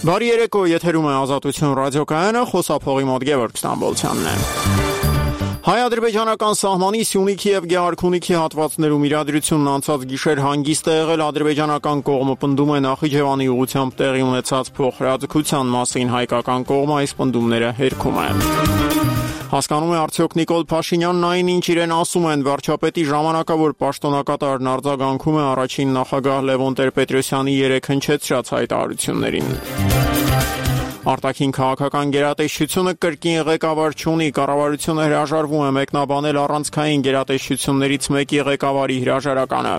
Բարի երեկո, եթերում է Ազատություն ռադիոկայանը, խոսափողի մոտ Գևորգ Ստամբոլցյանն է։ Հայ-ադրբեջանական սահմանի Սյունիքի եւ Գեղարքունիքի հատվածներում իրադրությունն անցած գիշեր հանգիստ է եղել, ադրբեջանական կողմը պնդում է Նախիջևանի ուղղությամբ տեղի ունեցած փոխհրաձգության մասին, հայկական կողմը այս պնդումները հերքում է։ Հասկանում է արդյոք Նիկոլ Փաշինյանն այն, ինչ իրեն ասում են, վարչապետի ժամանակավոր պաշտոնակատարն արձագանքում է առաջին նախագահ Լևոն Տեր-Պետրոսյանի 3 հնչեցրած հայտարարություններին։ Արտաքին քաղաքական գերատեսչությունը կրկին ղեկավար չունի, կառավարությունը հրաժարվում է մեկնաբանել առանցքային գերատեսչություններից մեկի ղեկավարի հրաժարականը։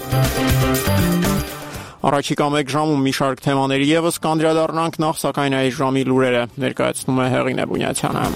Առաջիկա 1 ժամում մի շարք թեմաների եւս կանդրադառնանք, նախ սակայն այս ժամի լուրերը ներկայացնում է Հեղինե Բունյացյանը։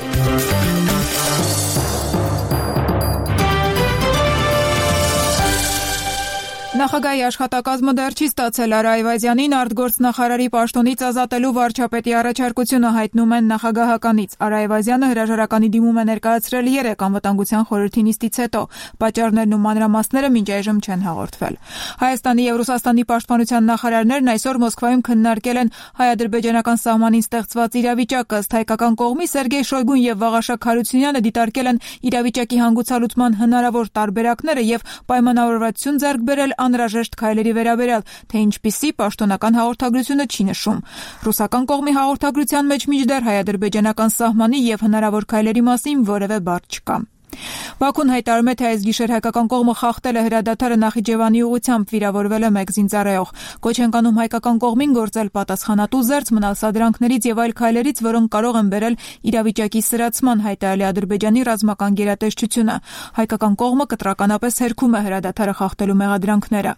Նախագահի աշխատակազմը դեռ չի ստացել Արա Այվազյանին արտգործնախարարի պաշտոնից ազատելու վարչապետի առաջարկությունը, հայտնում են նախագահականից։ Արա Այվազյանը հրաժարականի դիմում է ներկայացրել 3 անվտանգության խորհրդի նիստից հետո։ Պատճառներն ու մանրամասները մինչ այժմ չեն հաղորդվել։ Հայաստանի եւ Ռուսաստանի պաշտպանության նախարարներն այսօր Մոսկվայում քննարկել են հայ-ադրբեջանական սահմանին ստեղծված իրավիճակը։ Ըստ հայկական կողմի Սերգեյ Շոյգուն եւ Վաղաշակ Հարությունյանը դիտարկել են իրավիճակի հանգուցալուծման հնարավոր տարբերակները եւ պայմանավորվածություն ձեռք բերել անհրաժեշտ քայլերի վերաբերյալ, թե ինչպիսի պաշտոնական հաղորդագրությունը չի նշում։ Ռուսական կողմի հաղորդագրության մեջ մինչդեռ հայ-ադրբեջանական սահմանի եւ հնարավոր քայլերի մասին որևէ բառ չկա։ Բաքուն հայտարարում է, թե այս գիշեր հայկական կողմը խախտել է հրադադարը Նախիջևանի ուղղությամբ, վիրավորվել է 1 զինծառայող։ Կոչ են կանում հայկական կողմին գործել պատասխանատու զերծ, մնալ սադրանքներից եւ այլ քայլերից, որոնք կարող են բերել իրավիճակի սրացման, հայտարարել է Ադրբեջանի ռազմական գերատեսչությունը։ Հայկական կողմը կտրականապես հերքում է հրադադարը խախտելու մեղադրանքները։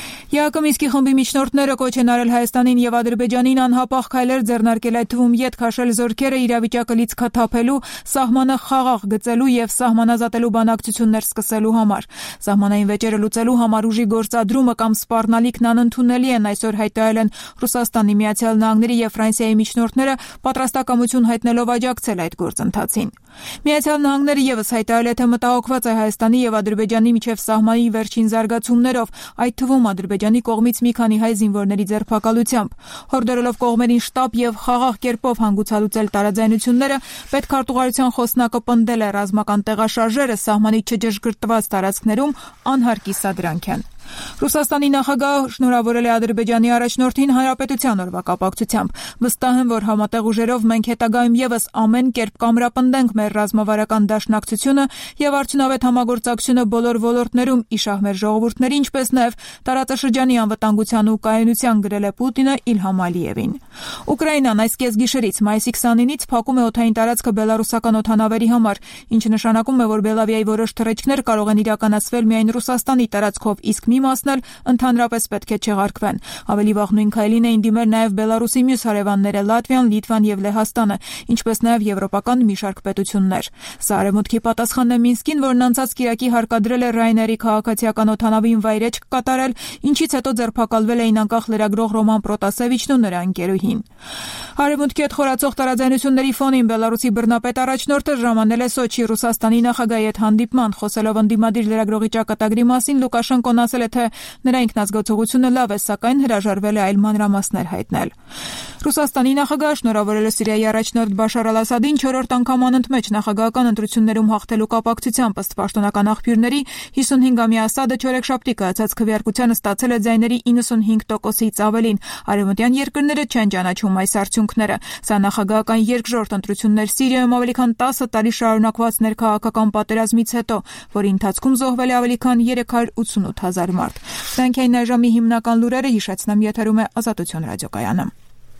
ԵԱԿ Մինսկի խմբի միջնորդները կոչ են արել Հայաստանին եւ Ադրբեջանին անհապաղ քայլեր ձեռնարկել, այդ թվում յետ քաշել զորքերը իրավիճակը լիցքաթափելու, սահմանը խաղաղ գծելու եւ սահմանազատելու բանակցություններ սկսելու համար։ Սահմանային վեճերը լուծելու համար ուժի գործադրումը կամ սպառնալիքն անընդունելի են, այսօր հայտարարել են Ռուսաստանի, Միացյալ Նահանգների եւ Ֆրանսիայի միջնորդները, պատրաստակամություն հայտնելով աջակցել այդ գործընթացին։ Միացյալ Նահանգները եւս հայտարարել է, թե մտահոգված է Հայաստանի եւ Ադրբեջանի միջև սահմանի վերջին զարգացումներով, այդ թվում Ադրբեջանի կողմից մի քանի հայ զինվորների ձերբակալությամբ։ Հորդորելով կողմերին շտապ եւ խաղաղ կերպով հանգուցալուծել տարաձայնությունները, պետքարտուղարության խոսնակը պնդել է, ռազմական տեղաշարժերը սահմանից չջժգրտված տարածքներում անհարկի սադրանք են։ Ռուսաստանի նախագահը շնորհավորել է Ադրբեջանի առաջնորդին Հանրապետության օրվա կապակցությամբ։ Վստահ եմ, որ համատեղ ուժերով մենք հետագայում եւս ամեն կերպ կամրապնդենք մեր ռազմավարական դաշնակցությունը եւ արդյունավետ համագործակցությունը բոլոր ոլորտներում, իշահ մեր ժողովուրդների, ինչպես նաեւ տարածաշրջանի անվտանգության ու կայունության, գրել է Պուտինը Իլհամ Ալիևին։ Ուկրաինան այս կեսգիշերից մայիսի 29-ից փակում է օդային տարածքը բելարուսական օդանավերի համար, ինչը նշանակում է, որ Բելավիայի որոշ թռիչքներ կարող են իրականացվել միայն Ռուսաստանի տարածքով, իսկ մի մասն էլ ընդհանրապես պետք է չեղարկվեն։ Ավելի վաղ նույն քայլին էին դիմել նաև Բելարուսի մյուս հարևանները Լատվիան, Լիտվան եւ Լեհաստանը, ինչպես նաև եվրոպական մի շարք պետություններ։ Սա արևմուտքի պատասխանն է Մինսկին, որն անցած կիրակի հարկադրել է Ռայների քաղաքացիական օդանավին վայրէջք կատարել, ինչից հետո ձերբակալվել էին անկախ լրագրող Ռոման Պրոտասևիչն ու նրա ընկերուհին։ Արևմուտքի հետ խորացող տարաձայնությունների ֆոնին Բելարուսի բռնապետ առաջնորդը ժամանել է Սոչի Ռուսաստանի նախագահի հետ հանդիպման, խոսելով ընդդիմադիր լրագրողի ճակատագրի մասին, Լուկաշենկոն ասել է, թե նրա ինքնազգացողությունը լավ է, սակայն հրաժարվել է այլ մանրամասներ հայտնել։ Ռուսաստանի նախագահը շնորհավորել է Սիրիայի առաջնորդ Բաշար Ալ-Ասադին 4-րդ անգամ անընդմեջ նախագահական ընտրություններում հաղթելու կապակցությամբ, ըստ պաշտոնական աղբյուրների 55-ամյա Ասադը չորեքշաբթի կայացած քվեարկությանը ստացել է ձայների 95%-ից ավելին։ Արևմտյան երկրները չեն ճանաչում այս արդյունքները։ Սա նախագահական երկրորդ ընտրություններ Սիրիայում ավելի քան 10 տարի շարունակված ներքաղաքական պատերազմից հետո, որի ընթացքում զոհվել է ավելի քան 388,000 մարդ։ Դրանք էին այժմի հիմնական լուրերը, հիշեցնեմ, եթերում է Ազատություն ռադիոկայանը։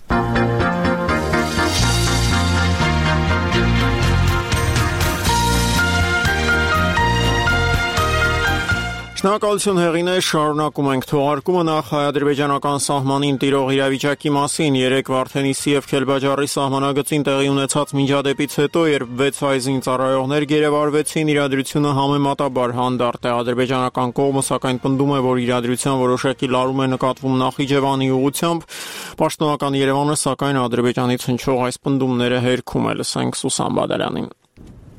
Շնորհակալություն Հեղինե, շարունակում ենք թողարկումը նախ հայ-ադրբեջանական սահմանին տիրող իրավիճակի մասին։ 3 Վարդենիսի եւ Քելբաջարի սահմանագծին տեղի ունեցած միջադեպից հետո, երբ 6 հայ զինծառայողներ գերեվարվեցին, իրադրությունը համեմատաբար հանդարտ է։ Ադրբեջանական կողմը սակայն պնդում է, որ իրադրության որոշակի լարում է նկատվում Նախիջևանի ուղղությամբ։ Պաշտոնական Երևանը սակայն Ադրբեջանից հնչող այս պնդումները հերքում է, լսենք Սուսան Բադալյանին։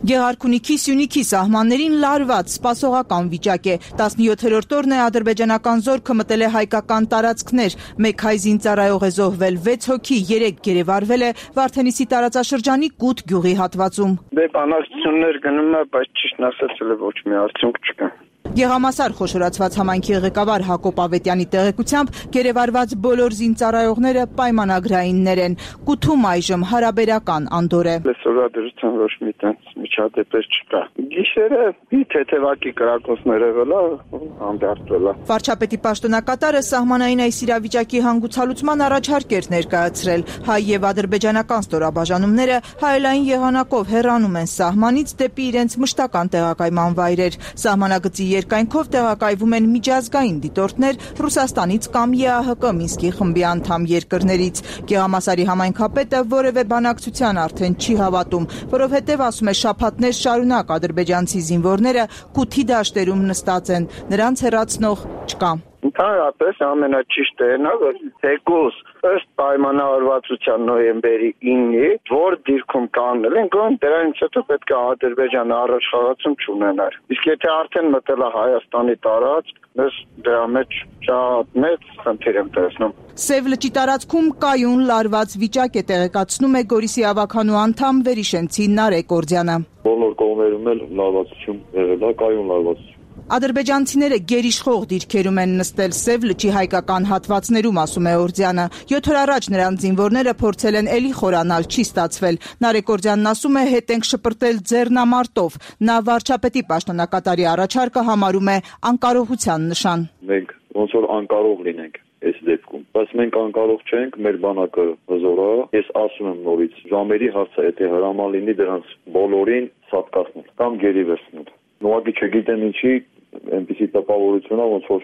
Գեղարքունիքի Սյունիքի սահմաններին լարված սպասողական վիճակ է։ 17-րդ օրն է ադրբեջանական զորքը մտել է հայկական տարածքներ։ 1 հայ զինծառայող է զոհվել, 6 հոգի, 3 գերեվարվել է Վարդենիսի տարածաշրջանի Կուտ գյուղի հատվածում։ Բանակցություններ գնում է, բայց ճիշտն ասած ոչ մի արդյունք չկա։ Գեղամասար խոշորացված համայնքի ղեկավար Հակոբ Ավետյանի տեղեկությամբ գերեվարված բոլոր զինծառայողները պայմանագրայիններ են։ Կութում այժմ հարաբերական անդոր է։ Լսորադրության ոչ մի տենց միջադեպեր չկա։ Գիշերը թեթևակի կրակոցներ եղել է, անդարտվել է։ Վարչապետի պաշտոնակատարը սահմանային այս իրավիճակի հանգուցալուծման առաջարկ էր ներկայացրել։ Հայ եւ ադրբեջանական ստորաբաժանումները հայելային եղանակով հեռանում են սահմանից դեպի իրենց մշտական տեղակայման վայրեր։ Սահմանագծի երկայնքով տեղակայվում են միջազգային դիտորդներ Ռուսաստանից կամ ԵԱՀԿ Մինսկի խմբի անդամ երկրներից։ Գեղամասարի համայնքապետը որևէ բանակցության արդեն չի հավատում, որովհետև ասում է շաբաթներ շարունակ ադրբեջանցի զինվորները Կութի դաշտերում նստած են, նրանց հեռացնող չկա։ Ընդհանրապես ամենաճիշտը այն է, որ թեկուզ ըստ պայմանավորվածության նոյեմբերի 9-ի, որ դիրքում կանել են, գոհ դրանից հետո պետք է Ադրբեջանը առաջխաղացում չունենար։ Իսկ եթե արդեն մտել է Հայաստանի տարածք, ես դրա մեջ շատ մեծ խնդիր եմ տեսնում։ Սև լճի տարածքում կայուն լարված վիճակ է տեղեկացնում է Գորիսի ավականու անդամ Վերիշենցի Նարեկ Օրդյանը։ Բոլոր կողմերում էլ լարվածություն եղել է, կայուն լարվածություն։ Ադրբեջանցիները գերիշխող դիրքերում են նստել Սև լճի հայկական հատվածներում, ասում է Օրդյանը։ 7 օր առաջ նրանց զինվորները փորձել են էլի խորանալ, չի ստացվել։ Նարեկ Օրդյանն ասում է, հետ ենք շպրտել ձեռնամարտով։ Նա վարչապետի պաշտոնակատարի առաջարկը համարում է անկարողության նշան։ Մենք ոնց որ անկարող լինենք այս դեպքում, բայց մենք անկարող չենք, մեր բանակը հզոր է։ Ես ասում եմ նորից, ժամերի հարցը, եթե հրաման լինի դրանց բոլորին սատկացնել կամ գերի վերցնել։ Նույնիսկ չգիտեմ ինչի այնպիսի տպավորություն է, ոնց որ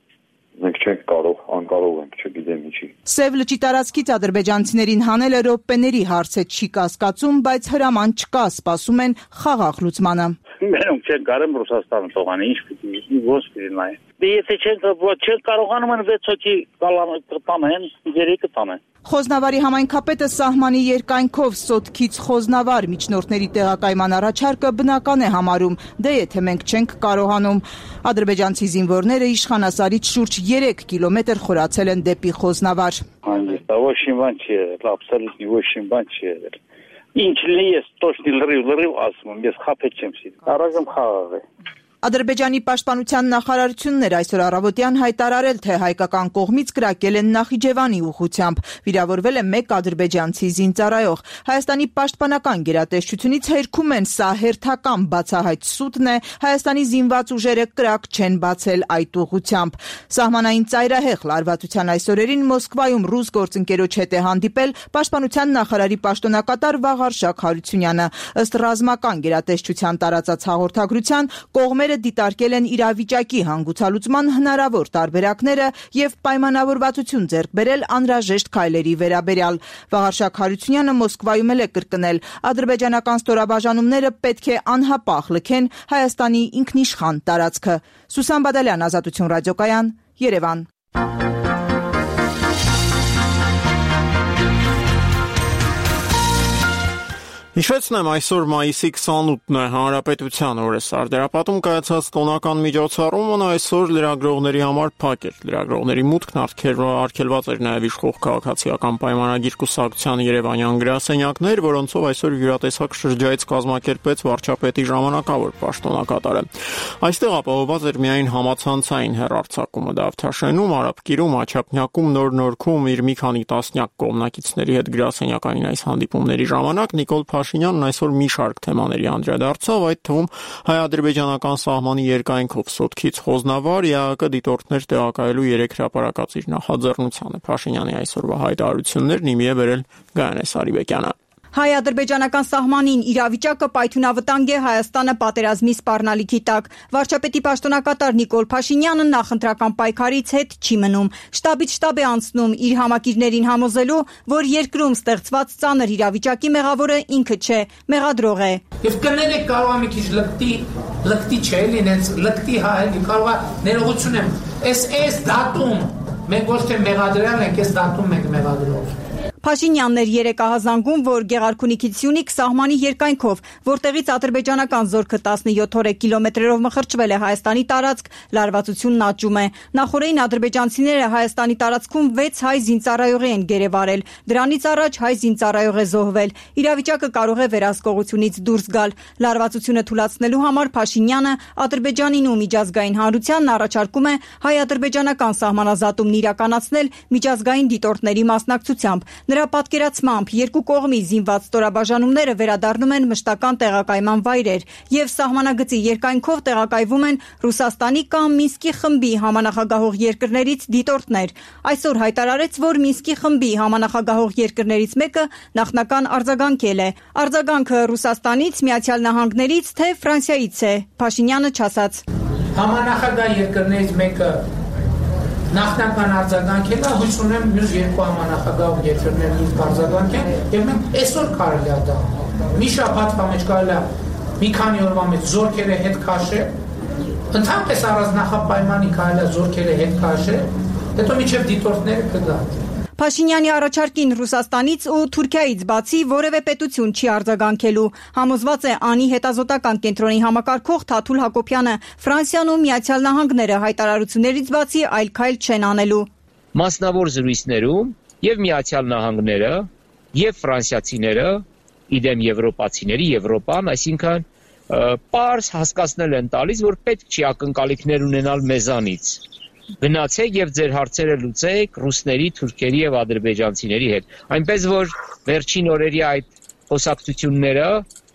մենք չենք կարող, անկարող ենք, չգիտեմ ինչի։ Սև լճի տարածքից ադրբեջանցիներին հանելը րոպեների հարց է, չի կասկածում, բայց հրաման չկա, սպասում են խաղաղ լուծմանը։ Մենք չենք կարող Ռուսաստանը թողանի, ինչ պիտի ոնց պիտի նայեն։ Եթե չենք կարողանում են 6 հոգի տանեն, 3 տանեն։ Խոզնավարի համայնքապետը սահմանի երկայնքով Սոտքից Խոզնավար միջնորդների տեղակայման առաջարկը բնական է համարում, դե եթե մենք չենք կարողանում։ Ադրբեջանցի զինվորները Իշխանասարից շուրջ 3 կիլոմետր խորացել են դեպի Խոզնավար։ Ոչ մի բան չի եղել, абսолютно ոչ մի բան չի եղել։ Ինչ լինի, ես точно լրիվ ասում եմ, ես խաբել չեմ սիրում։ Առայժմ խաղաղ է։ Ադրբեջանի պաշտպանության նախարարությունն էր այսօր առավոտյան հայտարարել, թե հայկական կողմից կրակել են Նախիջևանի ուղղությամբ։ Վիրավորվել է 1 ադրբեջանցի զինծառայող։ Հայաստանի պաշտպանական գերատեսչությունից հերքում են, սա հերթական բացահայտ սուտն է, Հայաստանի զինված ուժերը կրակ չեն բացել այդ ուղղությամբ։ Սահմանային ծայրահեղ լարվածության այս օրերին Մոսկվայում ռուս գործընկերոջ հետ է հանդիպել պաշտպանության նախարարի պաշտոնակատար Վաղարշակ Հարությունյանը։ Ըստ ռազմական գերատեսչության տարածած հաղորդագրության կողմերը դիտարկել են իրավիճակի հանգուցալուծման հնարավոր տարբերակները եւ պայմանավորվածություն ձեռք բերել անհրաժեշտ քայլերի վերաբերյալ։ Վաղարշակ Հարությունյանը Մոսկվայում էլ է կրկնել, ադրբեջանական ստորաբաժանումները պետք է անհապաղ լքեն Հայաստանի ինքնիշխան տարածքը։ Սուսան Բադալյան, Ազատություն ռադիոկայան, Երևան։ Հիշեցնեմ, այսօր մայիսի 28-ն է, Հանրապետության օրը։ Սարդարապատում կայացած տոնական միջոցառումն այսօր լրագրողների համար փակ էր։ Լրագրողների մուտքն արգելված էր նաև իշխող քաղաքացիական պայմանագիր կուսակցության երևանյան գրասենյակներ, որոնցով այսօր յուրատեսակ շրջայց կազմակերպեց վարչապետի ժամանակավոր պաշտոնակատարը։ Այստեղ ապահովված էր միայն համացանցային հեռարձակումը Դավթաշենում, Արաբկիրում, Աչափնյակում, Նոր-Նորքում իր մի քանի տասնյակ կողմնակիցների հետ գրասենյակային այս հանդիպումների ժամանակ Նիկոլ Փաշինյանն այսօր մի շարք թեմաների անդրադարձավ, այդ թվում հայ-ադրբեջանական սահմանի երկայնքով Սոտքից Խոզնավար ԵԱՀԿ դիտորդներ տեղակայելու 3 հրապարակած իր նախաձեռնությանը։ Փաշինյանի այսօրվա հայտարարություններն իմի է բերել Գայանե Սարիբեկյանը։ Հայ-ադրբեջանական սահմանին իրավիճակը պայթյունավտանգ է Հայաստանը պատերազմի սպառնալիքի տակ։ Վարչապետի պաշտոնակատար Նիկոլ Փաշինյանը նախընտրական պայքարից հետ չի մնում։ Շտաբից շտաբ է անցնում իր համակիրներին համոզելու, որ երկրում ստեղծված ծանր իրավիճակի մեղավորը ինքը չէ, մեղադրող է։ Եվ կներեք կարող է մի քիչ լկտի չէ լինենց, լկտի հայելի կարող է ներողություն եմ։ Այս դատում մենք ոչ թե մեղադրյալ ենք, այս դատում մենք մեղադրող։ Փաշինյանն էր երեկ ահազանգում, որ Գեղարքունիքից Սյունիք սահմանի երկայնքով, որտեղից ադրբեջանական զորքը 17 օր կիլոմետրերով մխրճվել է Հայաստանի տարածք, լարվածությունն աճում է։ Նախորդին ադրբեջանցիները Հայաստանի տարածքում 6 հայ զինծառայողի են գերեվարել։ Դրանից առաջ հայ զինծառայող է զոհվել։ Իրավիճակը կարող է վերահսկողությունից դուրս գալ։ Լարվածությունը թուլացնելու համար Փաշինյանը Ադրբեջանին ու միջազգային հանրությանն առաջարկում է հայ-ադրբեջանական սահմանազատումն իրականացնել միջազգային դիտորդների մասնակցությամբ։ Նրա պատկերացմամբ երկու կողմի զինված ստորաբաժանումները վերադառնում են մշտական տեղակայման վայրեր եւ սահմանագծի երկայնքով տեղակայվում են Ռուսաստանի կամ Մինսկի խմբի համանախագահող երկրներից դիտորդներ։ Այսօր հայտարարեց, որ Մինսկի խմբի համանախագահող երկրներից մեկը նախնական արձագանքել է։ Արձագանքը Ռուսաստանից, Միացյալ Նահանգներից թե Ֆրանսիայից է, Փաշինյանը չասաց։ Համանախագահ երկրներից մեկը նախնական արձագանքել է, հույս ունեմ մյուս երկու համանախագահ երկրներից արձագանքեն եւ մենք այսօր կարելի է դա մի շաբաթվա մեջ կարելի է մի քանի օրվա մեջ զորքերը հետ քաշել, ընդհանրապես առանձնախապայմանի կարելի է զորքերը հետ քաշել, հետո միջև դիտորդները կգան։ Փաշինյանի առաջարկին Ռուսաստանից ու Թուրքիայից բացի որևէ պետություն չի արձագանքելու։ Համոզված է անի հետազոտական կենտրոնի համակարգող Թաթուլ Հակոբյանը, Ֆրանսիան ու Միացյալ Նահանգները հայտարարություններից բացի այլ քայլ չեն անելու։ Մասնավոր զրույցներում եւ Միացյալ Նահանգները եւ ֆրանսիացիները, իդեմ եվրոպացիների, Եվրոպան, այսինքն պարզ հասկացնել են տալիս, որ պետք չի ակնկալիքներ ունենալ մեզանից։ Գնացեք եւ ձեր հարցերը լուծեք ռուսների, թուրքերի եւ ադրբեջանցիների հետ։ Այնպես որ վերջին օրերի այդ խոսակցությունները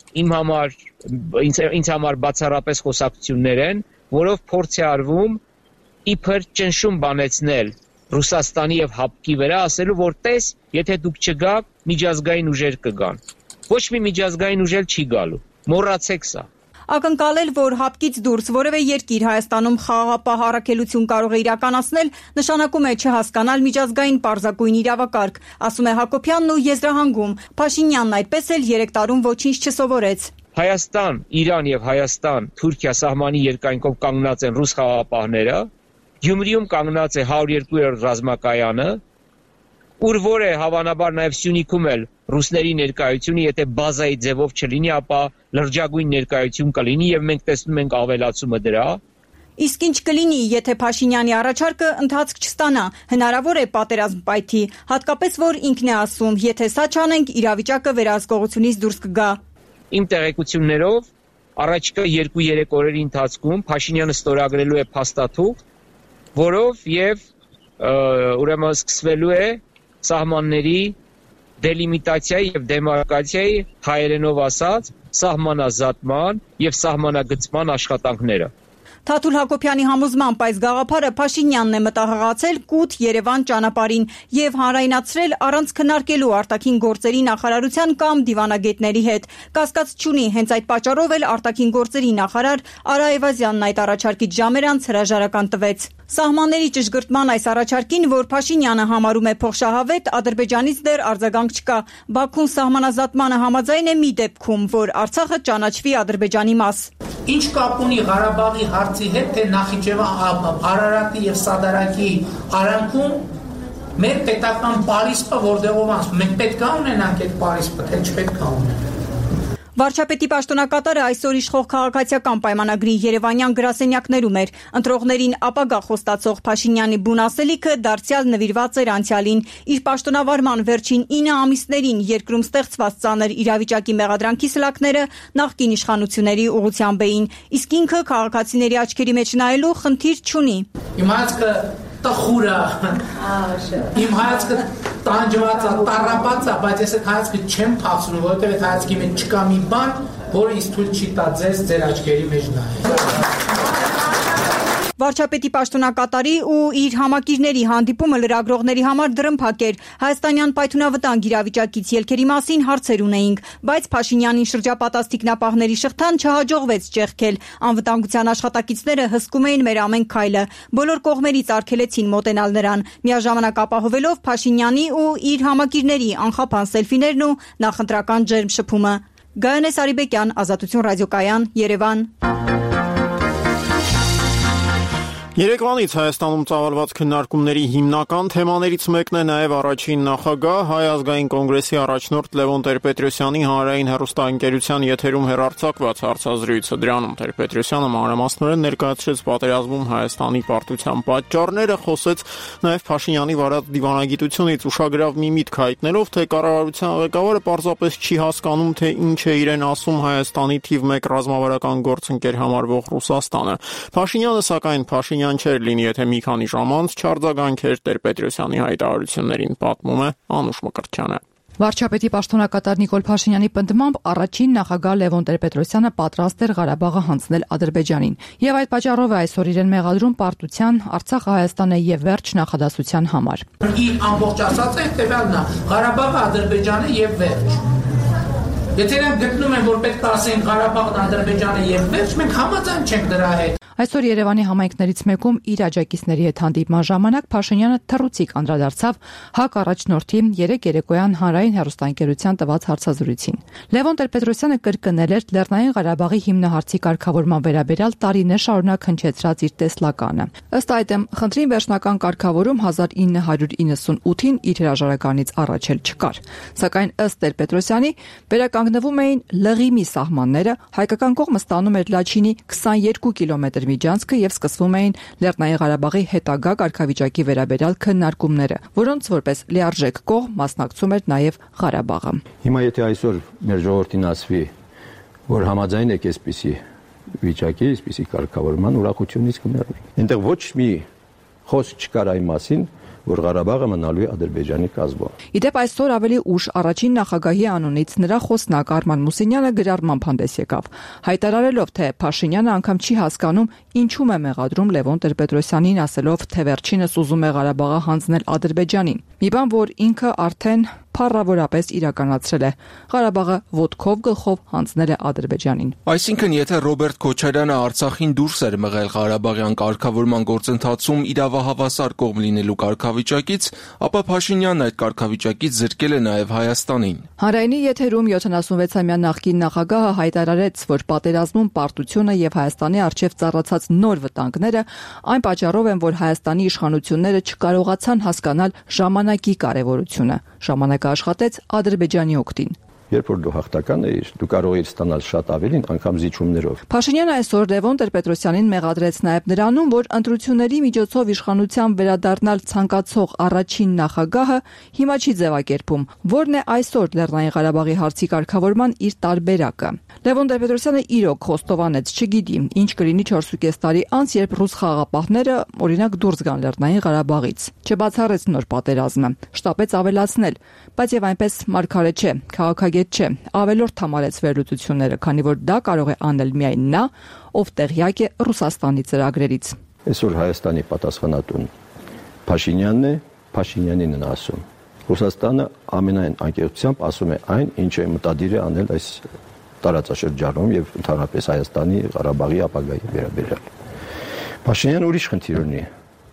ինձ համար բացառապես խոսակցություններ են, որով փորձ է արվում իբր ճնշում բանեցնել Ռուսաստանի եւ ՀԱՊԿ-ի վրա, ասելու որ տես, եթե դուք չգաք, միջազգային ուժեր կգան։ Ոչ մի միջազգային ուժ չի գալու։ Մոռացեք սա։ Ակնկալել, որ ՀԱՊԿ-ից դուրս որևէ երկիր Հայաստանում խաղաղապահ առաքելություն կարող է իրականացնել, նշանակում է չհասկանալ միջազգային պարզագույն իրավակարգ, ասում է Հակոբյանն ու եզրահանգում։ Փաշինյանն այդպես էլ 3 տարում ոչինչ չսովորեց։ Հայաստան, Իրան եւ Հայաստան, Թուրքիա սահմանի երկայնքով կանգնած են ռուս խաղաղապահները, Գյումրիում կանգնած է 102-րդ ռազմակայանը, ուր որ է հավանաբար նաև Սյունիքում էլ ռուսների ներկայությունը, եթե բազայի ձևով չլինի, ապա լրջագույն ներկայություն կլինի եւ մենք տեսնում ենք ավելացումը դրա։ Իսկ ինչ կլինի, եթե Փաշինյանի առաջարկը ընթացք չստանա, հնարավոր է պատերազմ պայթի, հատկապես որ ինքն է ասում, եթե սա չանենք, իրավիճակը վերահսկողությունից դուրս կգա։ Իմ տեղեկություններով առաջիկա 2-3 օրերի ընթացքում Փաշինյանը ստորագրելու է փաստաթուղթ, որով եւ ուրեմն սկսվելու է սահմանների դելիմիտացիայի եւ դեմարկացիայի, հայերենով ասած, սահմանազատման եւ սահմանագծման աշխատանքները։ Թաթուլ Հակոբյանի համոզմամբ այս գաղափարը Փաշինյանն է մտահղացել կուտ Երևան ճանապարհին եւ հանրայնացրել առանց քննարկելու արտաքին գործերի նախարարության կամ դիվանագետների հետ։ Կասկած չունի, հենց այդ պատճառով էլ արտաքին գործերի նախարար Արա Այվազյանն այդ առաջարկից ժամեր անց հրաժարական տվեց։ Սահմանների ճշգրտման այս առաջարկին, որ Փաշինյանը համարում է փոխշահավետ, Ադրբեջանից դեռ արձագանք չկա։ Բաքուն սահմանազատմանը համաձայն է մի դեպքում, որ Արցախը ճանաչվի Ադրբեջանի մաս։ Ինչ կապ ունի Ղարաբաղի հարցի հետ, թե Նախիջևան, Արարատի եւ Սադարակի արանքում մեր պետական պարիսպը որտեղով անց մենք պետք է ունենանք այդ պարիսպը, թե չպետք է ունենանք։ Վարչապետի պաշտոնակատարը այսօր իշխող քաղաքացիական պայմանագրի երևանյան գրասենյակներում էր։ Ընտրողներին ապագա խոստացող Փաշինյանի բուն ասելիքը դարձյալ նվիրված էր անցյալին։ Իր պաշտոնավարման վերջին 9 ամիսներին երկրում ստեղծված ծանր իրավիճակի մեղադրանքի սլաքները նախկին իշխանությունների ուղղությամբ էին։ Իսկ ինքը քաղաքացիների աչքերի մեջ նայելու խնդիր չունի։ Իմ հայացքը տխուր է։ Իմ հայացքը տանջված է, տառապած է, բայց ես այդ հայացքը չեմ փախցնում, որովհետև այդ հայացքի մեջ չկա մի բան, որը ինձ թույլ չի տա ձեր աչքերի մեջ նայել։ Վարչապետի պաշտոնակատարի ու իր համակիրների հանդիպումը լրագրողների համար դրմփակ էր։ Հայաստանյան պայթունավտանգ իրավիճակից ելքերի մասին հարցեր ունեինք, բայց Փաշինյանին շրջապատած թիկնապահների շղթան չհաջողվեց ճեղքել։ Անվտանգության աշխատակիցները հսկում էին մեր ամեն քայլը։ Բոլոր կողմերից արգելեցին մոտենալ նրան, միաժամանակ ապահովելով Փաշինյանի ու իր համակիրների անխափան սելֆիներն ու նախընտրական ջերմ շփումը։ Գայանե Սարիբեկյան, Ազատություն ռադիոկայան, Երևան։ Երեկվանից Հայաստանում ծավալված քննարկումների հիմնական թեմաներից մեկն է նաև առաջին նախագահ Հայ ազգային կոնգրեսի առաջնորդ Լևոն Տեր-Պետրոսյանի հանրային հեռուստաընկերության եթերում հեռարձակված հարցազրույցը։ Դրանում Տեր-Պետրոսյանը մանրամասնորեն ներկայացրեց պատերազմում Հայաստանի պարտության պատճառները, խոսեց նաև Փաշինյանի վարած դիվանագիտությունից, ուշագրավ մի միտք հայտնելով, թե կառավարության ղեկավարը պարզապես չի հասկանում, թե ինչ է իրեն ասում Հայաստանի թիվ 1 ռազմավարական գործընկեր համարվող Ռուսաստանը։ Փաշինյանը սակայն Փաշինյան չէր լինի, եթե մի քանի ժամ անց չարձագանքեր Տեր-Պետրոսյանի հայտարարություններին, պատմում է Անուշ Մկրտչյանը։ Վարչապետի պաշտոնակատար Նիկոլ Փաշինյանի պնդմամբ առաջին նախագահ Լևոն Տեր-Պետրոսյանը պատրաստ էր Ղարաբաղը հանձնել Ադրբեջանին, եւ այդ պատճառով է այսօր իրեն մեղադրում պարտության Արցախը Հայաստան է եւ վերջ նախադասության համար։ Իր ամբողջ ասածը հետեւյալն է. Ղարաբաղը Ադրբեջանը եւ վերջ։ Եթե նրանք գտնում են, որ պետք է ասեն Ղարաբաղն Ադրբեջանը եւ վերջ, մենք համաձայն չենք դրա հետ։ Այսօր Երևանի համայնքներից մեկում իր աջակիցների հետ հանդիպման ժամանակ Փաշինյանը թռուցիկ անդրադարձավ ՀԱԿ առաջնորդի երեկ երեկոյան հանրային հեռուստաընկերության տված հարցազրույցին։ Լևոն Տեր-Պետրոսյանը կրկնել էր Լեռնային Ղարաբաղի հիմնահարցի կարգավորման վերաբերյալ տարիներ շարունակ հնչեցրած իր տեսլականը։ Ըստ այդմ, խնդրին վերջնական կարգավորում 1998-ին իր հրաժարականից առաջ էլ չկար։ Սակայն ըստ Տեր-Պետրոսյանի վերականգնվում էին Լղիմի սահմանները, հայկական կողմը ստանում էր Լաչինի 22 կիլոմետր միջանցքը եւ սկսվում էին Լեռնային Ղարաբաղի հետագա կարգավիճակի վերաբերյալ քննարկումները, որոնց որպես լիարժեք կողմ մասնակցում էր նաեւ Ղարաբաղը։ Հիմա եթե այսօր մեր ժողովրդին ասվի, որ համաձայն եք այսպիսի վիճակի, այսպիսի կարգավորման, ուրախությունից կմեռնենք։ Այնտեղ ոչ մի խոսք չկար այն մասին, որ Ղարաբաղը մնալու է Ադրբեջանի կազմում։ Իդեպ այսօր ավելի ուշ առաջին նախագահի անունից նրա խոսնակ Արման Մուսինյանը գրառման հանդես եկավ, հայտարարելով, թե Փաշինյանը անգամ չի հասկանում, ինչու՞մ է մեղադրում Լևոն Տեր-Պետրոսյանին, ասելով, թե վերջինս ուզում է Ղարաբաղը հանձնել Ադրբեջանին։ Մի բան, որ ինքը արդեն փառավորապես իրականացրել է։ Ղարաբաղը ոտքով գլխով հանձնել է Ադրբեջանին։ Այսինքն, եթե Ռոբերտ Քոչարյանը Արցախին դուրս էր մղել Ղարաբաղյան կարգավորման գործընթացում իրավահավասար կողմ լինելու կարգավիճակից, ապա Փաշինյանն այդ կարգավիճակից զրկել է նաև Հայաստանին։ Հանրայինի եթերում 76-ամյա նախկին նախագահը հայտարարեց, որ պատերազմում պարտությունը եւ Հայաստանի առջև ծառացած նոր վտանգները այն պատճառով են, որ Հայաստանի իշխանությունները չկարողացան հասկանալ ժամանակի կարևորությունը։ Ժամանակը աշխատեց Ադրբեջանի օգտին։ Երբ որ դու հաղթական էիր, դու կարող էիր ստանալ շատ ավելին, անգամ զիջումներով։ Փաշինյանը այսօր Լևոն Տեր-Պետրոսյանին մեղադրեց նաև նրանում, որ ընտրությունների միջոցով իշխանության վերադառնալ ցանկացող առաջին նախագահը հիմա չի ձևակերպում, որն է այսօր Լեռնային Ղարաբաղի հարցի կարգավորման իր տարբերակը։ Լևոն Տեր-Պետրոսյանը իրոք խոստովանեց, չգիտի, ինչ կլինի 4.5 տարի անց, երբ ռուս խաղաղապահները օրինակ դուրս գան Լեռնային Ղարաբաղից։ Չբացառեց նոր պատերազմը, շտապեց ավելացնել, բայց եւ այնպես մարգարե չէ, քաղաքագետ չէ, ավելորդ համարեց վերլուծությունները, քանի որ դա կարող է անել միայն նա, ով տեղյակ է Ռուսաստանի ծրագրերից։ Այսօր Հայաստանի պատասխանատուն Փաշինյանն է, Փաշինյանին են ասում։ Ռուսաստանը ամենայն անկեղծությամբ ասում է այն, ինչ է մտադիր է անել այս տարածաշրջանում եւ ընդհանրապես Հայաստանի Ղարաբաղի ապագայի վերաբերյալ։ Փաշինյանը ուրիշ խնդիր ունի։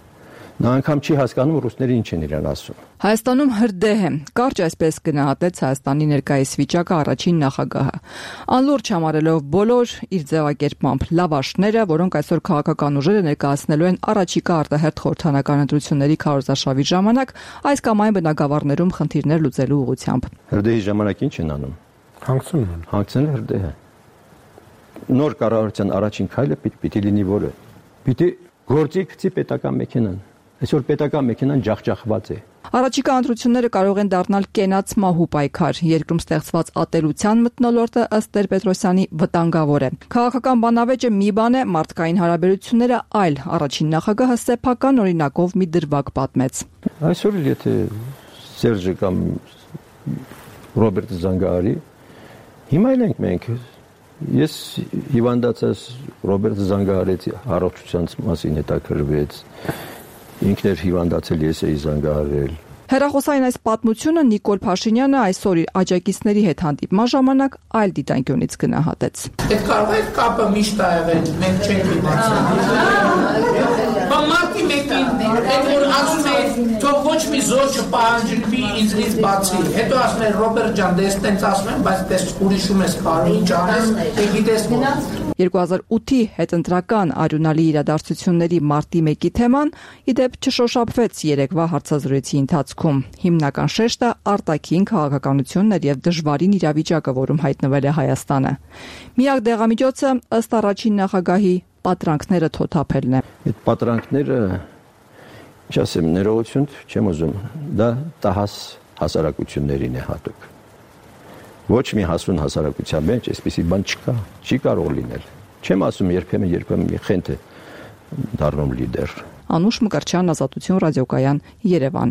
Նա անգամ չի հասկանում ռուսները ինչ են իրեն ասում։ Հայաստանում հրդեհ է, կարճ այսպես գնահատեց Հայաստանի ներկայիս վիճակը առաջին նախագահը։ Անլուրջ համարելով բոլոր իր ձևակերպմամբ լավաշները, որոնք այսօր քաղաքական ուժերը ներկայացնելու են առաջիկա արտահերթ խորհրդանական ընտրությունների քարոզարշավի ժամանակ, այս կամ այն բնակավարներում խնդիրներ լուծելու ուղղությամբ։ Հրդեհի ժամանակ ինչ են անում։ Հանգցնում են։ Հանգցնել հրդեհը։ Նոր կառավարության առաջին քայլը պիտի լինի որը։ Պիտի գործի գցի պետական մեքենան։ Այսօր պետական մեքենան ջախջախված է։ Առաջիկա ընտրությունները կարող են դառնալ կենաց մահու պայքար։ Երկրում ստեղծված ատելության մթնոլորտը ըստ Տեր-Պետրոսյանի վտանգավոր է։ Քաղաքական բանավեճը մի բան է, մարդկային հարաբերությունները այլ։ Առաջին նախագահը սեփական օրինակով մի դրվագ պատմեց։ Այսօր եթե Սերժը կամ Ռոբերտ Զանգարի հիմա ենք մենք։ Ես հիվանդացած Ռոբերտ Զանգարեցի առողջության մասին հետաքրքրվեց։ Ինքն էր հիվանդացել, ես էի զանգահարել։ Հեռախոսային այս պատմությունը Նիկոլ Փաշինյանը այսօր իր աջակիցների հետ հանդիպման ժամանակ այլ դիտանկյունից գնահատեց։ Այդ կարող է կապը միշտ ա եղել, մենք չենք իմացել։ Մարտի մեկին այդ որ ասում է, թող ոչ մի զոր չպահանջվի ինձնից բացի։ Հետո ասում է Ռոբերտ ջան, դες տենց ասում եմ, բայց դες ուրիշում ես կարող ինչ անես, գիտես։ 2008-ի հետընտրական արյունալի իրադարձությունների մարտի 1-ի թեման իդեպ չշոշափվեց երեկվա հարցազրույցի ընթացքում։ Հիմնական շեշտը արտաքին քաղաքականությունն էր եւ դժվարին իրավիճակը, որում հայտնվել է Հայաստանը։ Միակ դեղամիջոցը ըստ առաջին նախագահի պատրանքները թոթափելն է։ Այդ պատրանքները, ինչ ասեմ, ներողություն չեմ ուզում, դա տահաս հասարակություններին է հատուկ։ Ոչ մի հասուն հասարակության մեջ այսպիսի բան չկա, չի կարող լինել։ Չեմ ասում երբեմն մի խենթ է դառնում լիդեր։ Անուշ Մկրտչյան, Ազատություն ռադիոկայան, Երևան։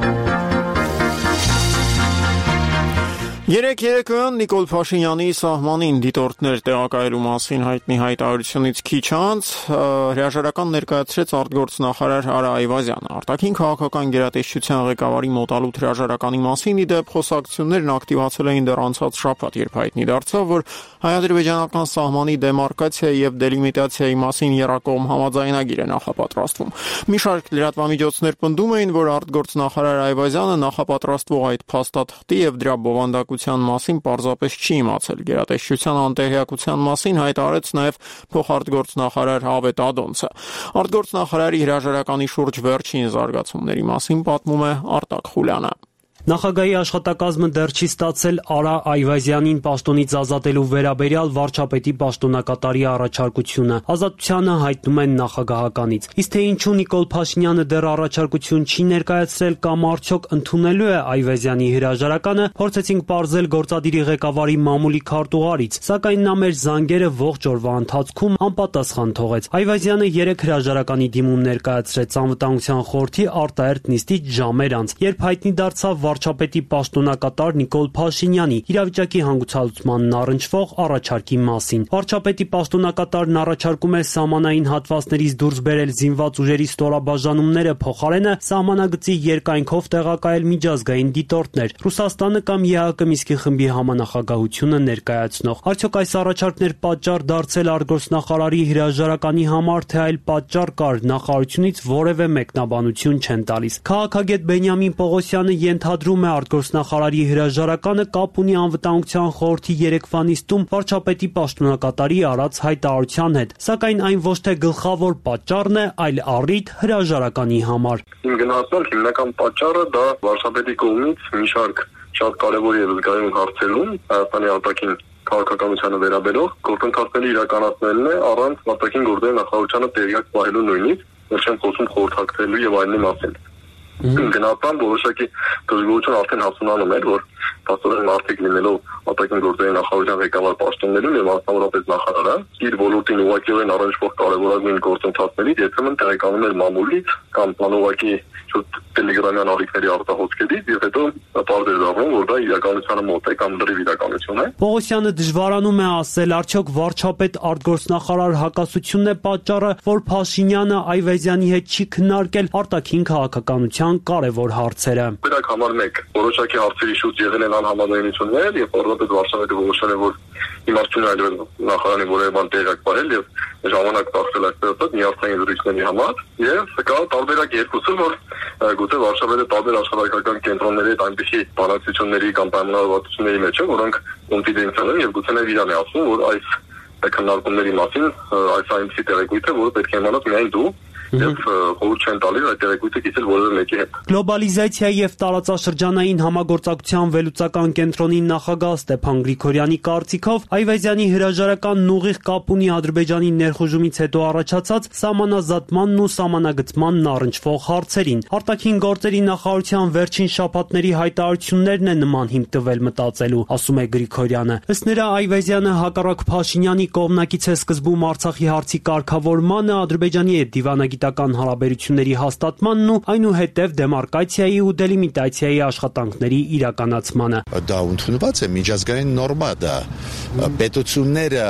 Երեք երեկոյան Նիկոլ Փաշինյանի սահմանին դիտորդներ տեղակայելու մասին հայտնի հայտարարությունից քիչ անց հրաժարական ներկայացրեց արտգործնախարար Արա Այվազյանը։ Արտաքին քաղաքական գերատեսչության ղեկավարի մոտալուտ հրաժարականի մասին իդեպ խոսակցություններն ակտիվացել էին դեռ անցած շաբաթ, երբ հայտնի դարձավ, որ հայ-ադրբեջանական սահմանի դեմարկացիայի եւ դելիմիտացիայի մասին եռակողմ համաձայնագիր է նախապատրաստվում։ Մի շարք լրատվամիջոցներ պնդում էին, որ արտգործնախարար Այվազյանը նախապատրաստվող այդ փաստաթղթի եւ դրա բովանդակության մասին պարզապես չի իմացել։ Գերատեսչության անտեղյակության մասին հայտարարեց նաև փոխարտգործնախարար Ավետ Ադոնցը։ Արտգործնախարարի հրաժարականի շուրջ վերջին զարգացումների մասին պատմում է Արտակ Խուլյանը։ Նախագահի աշխատակազմը դեռ չի ստացել Արա Այվազյանին պաշտոնից ազատելու վերաբերյալ վարչապետի պաշտոնակատարի առաջարկությունը։ Ազատությանը հայտնում են նախագահականից։ Իսկ թե ինչու Նիկոլ Փաշինյանը դեռ առաջարկություն չի ներկայացրել կամ արդյոք ընդունելու է Այվազյանի հրաժարականը, փորձեցինք պարզել գործադիրի ղեկավարի մամուլի քարտուղարից, սակայն նա մեր զանգերը ողջ օրվա ընթացքում անպատասխան թողեց։ Այվազյանը 3 հրաժարականի դիմում ներկայացրեց Անվտանգության խորհրդի արտահերթ նիստից ժամեր անց, երբ հայտնի դարձավ վարչապետի պաշտոնակատար Նիկոլ Փաշինյանի իրավիճակի հանգուցալուծմանն առնչվող առաջարկի մասին։ Վարչապետի պաշտոնակատարն առաջարկում է սահմանային հատվածներից դուրս բերել զինված ուժերի ստորաբաժանումները, փոխարենը սահմանագծի երկայնքով տեղակայել միջազգային դիտորդներ, Ռուսաստանը կամ ԵԱՀԿ Մինսկի խմբի համանախագահությունը ներկայացնող։ Արդյոք այս առաջարկներ պատճառ դարձել արտգործնախարարի հրաժարականի համար, թե այլ պատճառ կար, նախարարությունից որևէ մեկնաբանություն չեն տալիս։ Քաղաքագետ Բենյամին Պողոսյանը ենթադրում է արտգործնախարարի հրաժարականը կապ ունի Անվտանգության խորհրդի երեկվա նիստում վարչապետի պաշտոնակատարի արած հայտարարության հետ, սակայն այն ոչ թե գլխավոր պատճառն է, այլ առիթ հրաժարականի համար։ Իմ գնահատմամբ հիմնական պատճառը դա վարչապետի կողմից մի շարք շատ կարևոր եւ զգայուն հարցերում Հայաստանի արտաքին քաղաքականությանը վերաբերող գործընթացների իրականացնելն է առանց արտաքին գործերի նախարարությանը տեղյակ պահելու նույնիսկ, ոչ թե խոսում խորհրդակցելու եւ այլնի մասին։ Գնահատան որոշակի դժգոհություն արդեն հասունանում էր, որ փաստորեն մարդիկ լինելով արտաքին գործերի նախարարության ղեկավար պաշտոններում եւ մասնավորապես նախարարը իր ոլորտին ուղղակիորեն առնչվող կարևորագույն գործընթացներից երբեմն տեղեկանում էր մամուլից կամ անուղղակի տելեգրամյան ալիքների արտահոսքերից եւ հետո պարզ էր դառնում, որ դա իրականությանը մոտ է կամ դրիվ իրականություն է։ Պողոսյանը դժվարանում է ասել, արդյոք վարչապետ արտգործնախարար հակասությունն է պատճառը, որ Փաշինյանը Այվազյանի հետ չի քննարկել արտաքին քաղաքականության կարևոր հարցերը։ Դրանք համար 1 որոշակի հարցերի շուրջ եղել են անհամաձայնություններ եւ որովհետեւ վարչապետը որոշել է, որ իմաստուն այլևս նախարարի որևէ բան տեղյակ պահել եւ ժամանակ ծախսել այստեղ միասնային զրույցների համար եւ կա տարբերակ երկուսը, որ գուցե վարչապետը տարբեր աշխատանքական կենտրոնների հետ այնպիսի բանակցությունների կամ պայմանավորվածությունների մեջ է, որոնք կոնֆիդենցիալ են եւ գուցե նաեւ իրան է ասում, որ այս քննարկումների մասին այս այնպիսի տեղեկույթ է, որը պետք է իմանաս միայն դու եւ խորհուրդ չեն տալիս այդ տեղեկույթը կիսել որևէ մեկի հետ։ Գլոբալիզացիայի եւ տարածաշրջանային համագործակցության վերլուծական կենտրոնի նախագահ Ստեփան Գրիգորյանի կարծիքով Այվազյանի հրաժարականն ուղիղ կապ ունի Ադրբեջանի ներխուժումից հետո առաջացած սահմանազատմանն ու սահմանագծմանն առնչվող հարցերին։ Արտաքին գործերի նախարարության վերջին շաբաթների հայտարարություններն է նման հիմք տվել մտածելու, ասում է Գրիգորյանը։ Ըստ նրա Այվազյանը հակառակ Փաշինյանի կողմնակից է սկզբում Արցախի հարցի կարգավորմանը, Ադրբեջանի հետ դիվանագիտական հարաբերությունների հաստատմանն ու այնուհետև դեմարկացիայի ու դելիմիտացիայի աշխատանքների իրականացմանը։ Դա ընդունված է միջազգային նորմա, դա պետությունները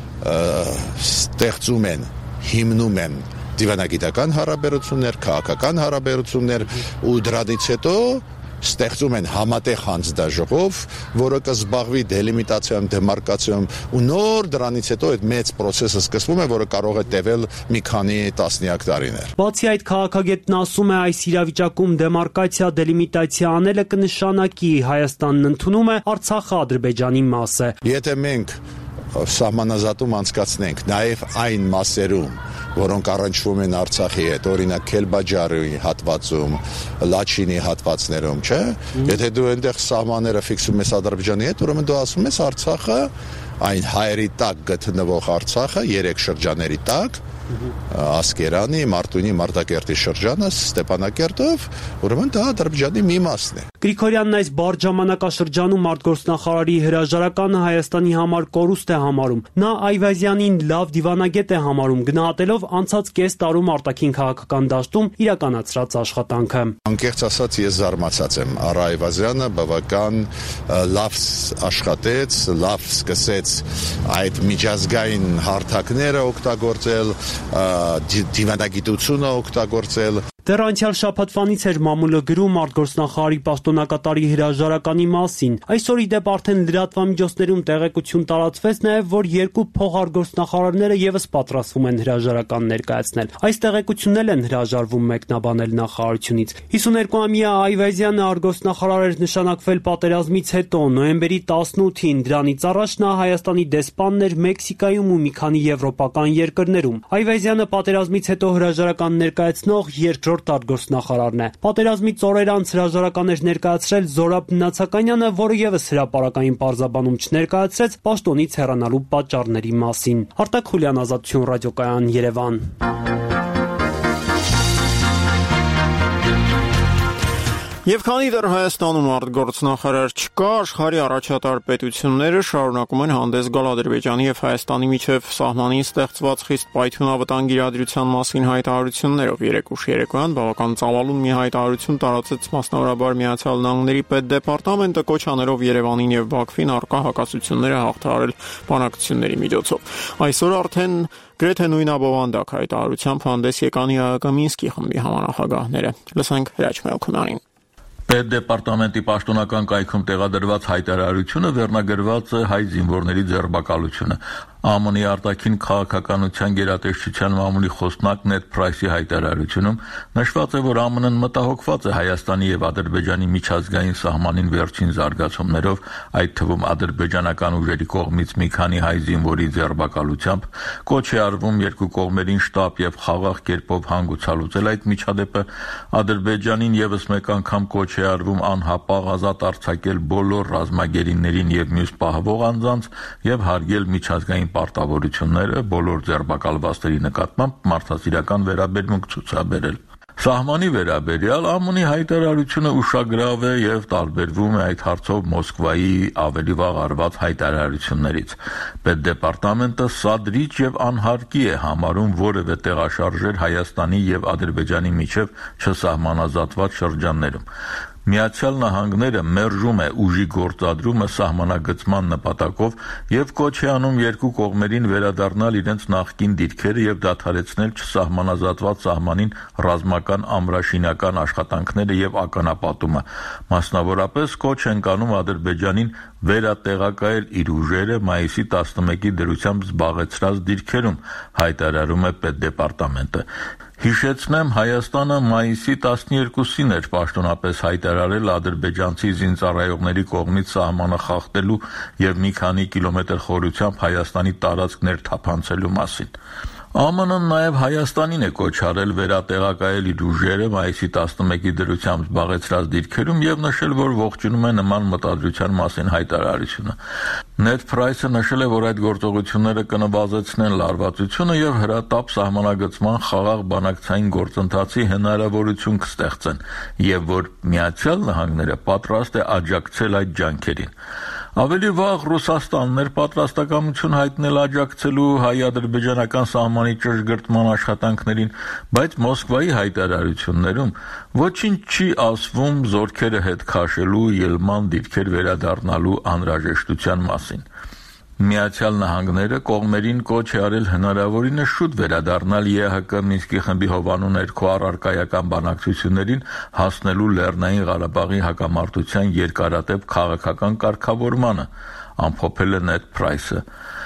ստեղծում են, հիմնում են դիվանագիտական հարաբերություններ, քաղաքական հարաբերություններ ու դրանից հետո ստեղծում են համատեղ հանձնաժողով, որը կզբաղվի դելիմիտացիայով, դեմարկացիայով ու նոր դրանից հետո այդ մեծ process-ը սկսվում է, որը կարող է տևել մի քանի տասնյակ տարիներ։ Բացի այդ, քաղաքագետն ասում է, այս իրավիճակում դեմարկացիա, դելիմիտացիա անելը կնշանակի Հայաստանն ընդունում է Արցախը Ադրբեջանի մաս է։ Եթե մենք սահմանազատում անցկացնենք նաև այն մասերում, որոնք առնչվում են Արցախի հետ, օրինակ Քելբաջարի հատվածում, Լաչինի հատվածներում, չէ՞։ Եթե դու այնտեղ սահմանները ֆիքսում ես Ադրբեջանի հետ, ուրեմն դու ասում ես Արցախը, այն հայերի տակ գտնվող Արցախը 3 շրջաների տակ, Ասկերանի, Մարտունի, Մարտակերտի շրջանը, Ստեփանակերտով, ուրեմն դա Ադրբեջանի մի մասն է։ Գրիգորյանն այս բարդ ժամանակաշրջանում արտգործնախարարի հրաժարականը Հայաստանի համար կորուստ է համարում։ Նա Այվազյանին լավ դիվանագետ է համարում, գնահատելով անցած կես տարում արտաքին քաղաքական դաշտում իրականացրած աշխատանքը։ Անկեղծ ասած, ես զարմացած եմ։ Արա Այվազյանը բավական լավ աշխատեց, լավ սկսեց այդ միջազգային հարթակները օգտագործել, դիվանագիտությունը օգտագործել։ Դեռ անցյալ շաբաթվանից էր մամուլը գրում արտգործնախարարի պաշտոնակատարի հրաժարականի մասին։ Այսօր ի դեպ արդեն լրատվամիջոցներում տեղեկություն տարածվեց նաև, որ 2 փոխարտգործնախարարները եւս պատրաստվում են հրաժարական ներկայացնել։ Այս տեղեկությունն են հրաժարվում մեկնաբանել նախարարությունից։ 52-ամյա Այվազյանը արտգործնախարար էր նշանակվել պատերազմից հետո նոյեմբերի 18-ին։ Դրանից առաջ նա Հայաստանի դեսպանն էր Մեքսիկայում ու մի քանի եվրոպական երկրներում։ Այվազյանը պատերազմից հետո հրաժարական ներկայացնող երկրորդ արտգործնախարարն է։ Պատերազմից օրեր անց հրաժարական էր ներկայացրել Զորաբ Նացականյանը, որը եւս հրապարակային պարզաբանում չներկայացրեց պաշտոնից հեռանալու պատճառների մասին։ Արտակ Խուլյան, Ազատություն ռադիոկայան, Երևան։ Եվ քանի դեռ Հայաստանում արտգործնախարար չկա, աշխարհի առաջատար պետությունները շարունակում են հանդես գալ Ադրբեջանի եւ Հայաստանի միջև սահմանին ստեղծված խիստ պայթյունավտանգ իրադրության մասին հայտարարություններով։ Երեկ ուշ երեկոյան բավական ծավալուն մի հայտարարություն տարածեց մասնավորաբար Միացյալ Նահանգների պետդեպարտամենտը, կոչ անելով Երևանին եւ Բաքվին առկա հակասությունները հաղթահարել բանակցությունների միջոցով։ Այսօր արդեն գրեթե նույն աբովանդակ հայտարարությամբ հանդես եկան ՀԱԿ Մինսկի խմբի համանախագահները։ Լսենք Հրաչ Մելքոնյանին։ Պետդեպարտամենտի պաշտոնական կայքում տեղադրված հայտարարությունը վերնագրված է հայ զինվորների ձերբակալությունը։ ԱՄՆ-ի արտաքին քաղաքականության գերատեսչության մամուլի խոսնակ Նեդ Փրայսի հայտարարությունում նշված է, որ ԱՄՆ-ն մտահոգված է Հայաստանի եւ Ադրբեջանի միջազգային սահմանին վերջին զարգացումներով, այդ թվում ադրբեջանական ուժերի կողմից մի քանի հայ զինվորի ձերբակալությամբ, կոչ է արվում երկու կողմերին շտապ եւ խաղաղ կերպով հանգուցալուծել այդ միջադեպը, Ադրբեջանին եւս մեկ անգամ կոչ է արվում անհապաղ ազատ արձակել բոլոր ռազմագերիներին եւ մյուս պահվող անձանց եւ հարգել միջազգային պարտավորությունները բոլոր ձերբակալվածների նկատմամբ մարդասիրական վերաբերմունք ցուցաբերել։ Սահմանի վերաբերյալ ԱՄՆ-ի հայտարարությունը ուշագրավ է եւ տարբերվում է այդ հարցով Մոսկվայի ավելի վաղ արված հայտարարություններից։ Պետդեպարտամենտը սադրիչ եւ անհարկի է համարում որևէ տեղաշարժեր Հայաստանի եւ Ադրբեջանի միջև չսահմանազատված շրջաններում։ Միացյալ Նահանգները մերժում է ուժի գործադրումը սահմանագծման նպատակով եւ կոչ է անում երկու կողմերին վերադառնալ իրենց նախկին դիրքերը եւ դադարեցնել չսահմանազատված սահմանին ռազմական ամրաշինական աշխատանքները եւ ականապատումը։ Մասնավորապես կոչ են կանում Ադրբեջանին վերատեղակայել իր ուժերը մայիսի 11-ի դրությամբ զբաղեցրած դիրքերում, հայտարարում է Պետդեպարտամենտը։ Հիշեցնեմ, Հայաստանը մայիսի 12-ին էր պաշտոնապես հայտարարել ադրբեջանցի զինծառայողների կողմից սահմանը խախտելու եւ մի քանի կիլոմետր խորությամբ Հայաստանի տարածքներ թափանցելու մասին։ ԱՄՆ-ն նաև Հայաստանին է կոչ արել վերատեղակայել իր ուժերը մայիսի 11-ի դրությամբ զբաղեցրած դիրքերում եւ նշել, որ ողջունում է նման մտադրության մասին հայտարարությունը։ Նեդ Փրայսը նշել է, որ այդ գործողությունները կնվազեցնեն լարվածությունը եւ հրատապ սահմանագծման խաղաղ բանակցային գործընթացի հնարավորություն կստեղծեն եւ որ Միացյալ Նահանգները պատրաստ է աջակցել այդ ջանքերին։ Ավելի վաղ Ռուսաստանն էր պատրաստակամություն հայտնել աջակցելու հայ-ադրբեջանական սահմանի ճշգրտման աշխատանքներին, բայց Մոսկվայի հայտարարություններում ոչինչ չի ասվում զորքերը հետ քաշելու, ելման դիրքեր վերադառնալու անհրաժեշտության մասին։ Միացյալ Նահանգները կողմերին կոչ է արել հնարավորինս շուտ վերադառնալ ԵՀԿ Մինսկի խմբի հովանու ներքո առարկայական բանակցություններին հասնելու Լեռնային Ղարաբաղի հակամարտության երկարատև քաղաքական կարգավորմանը, ամփոփել է Նեդ Փրայսը։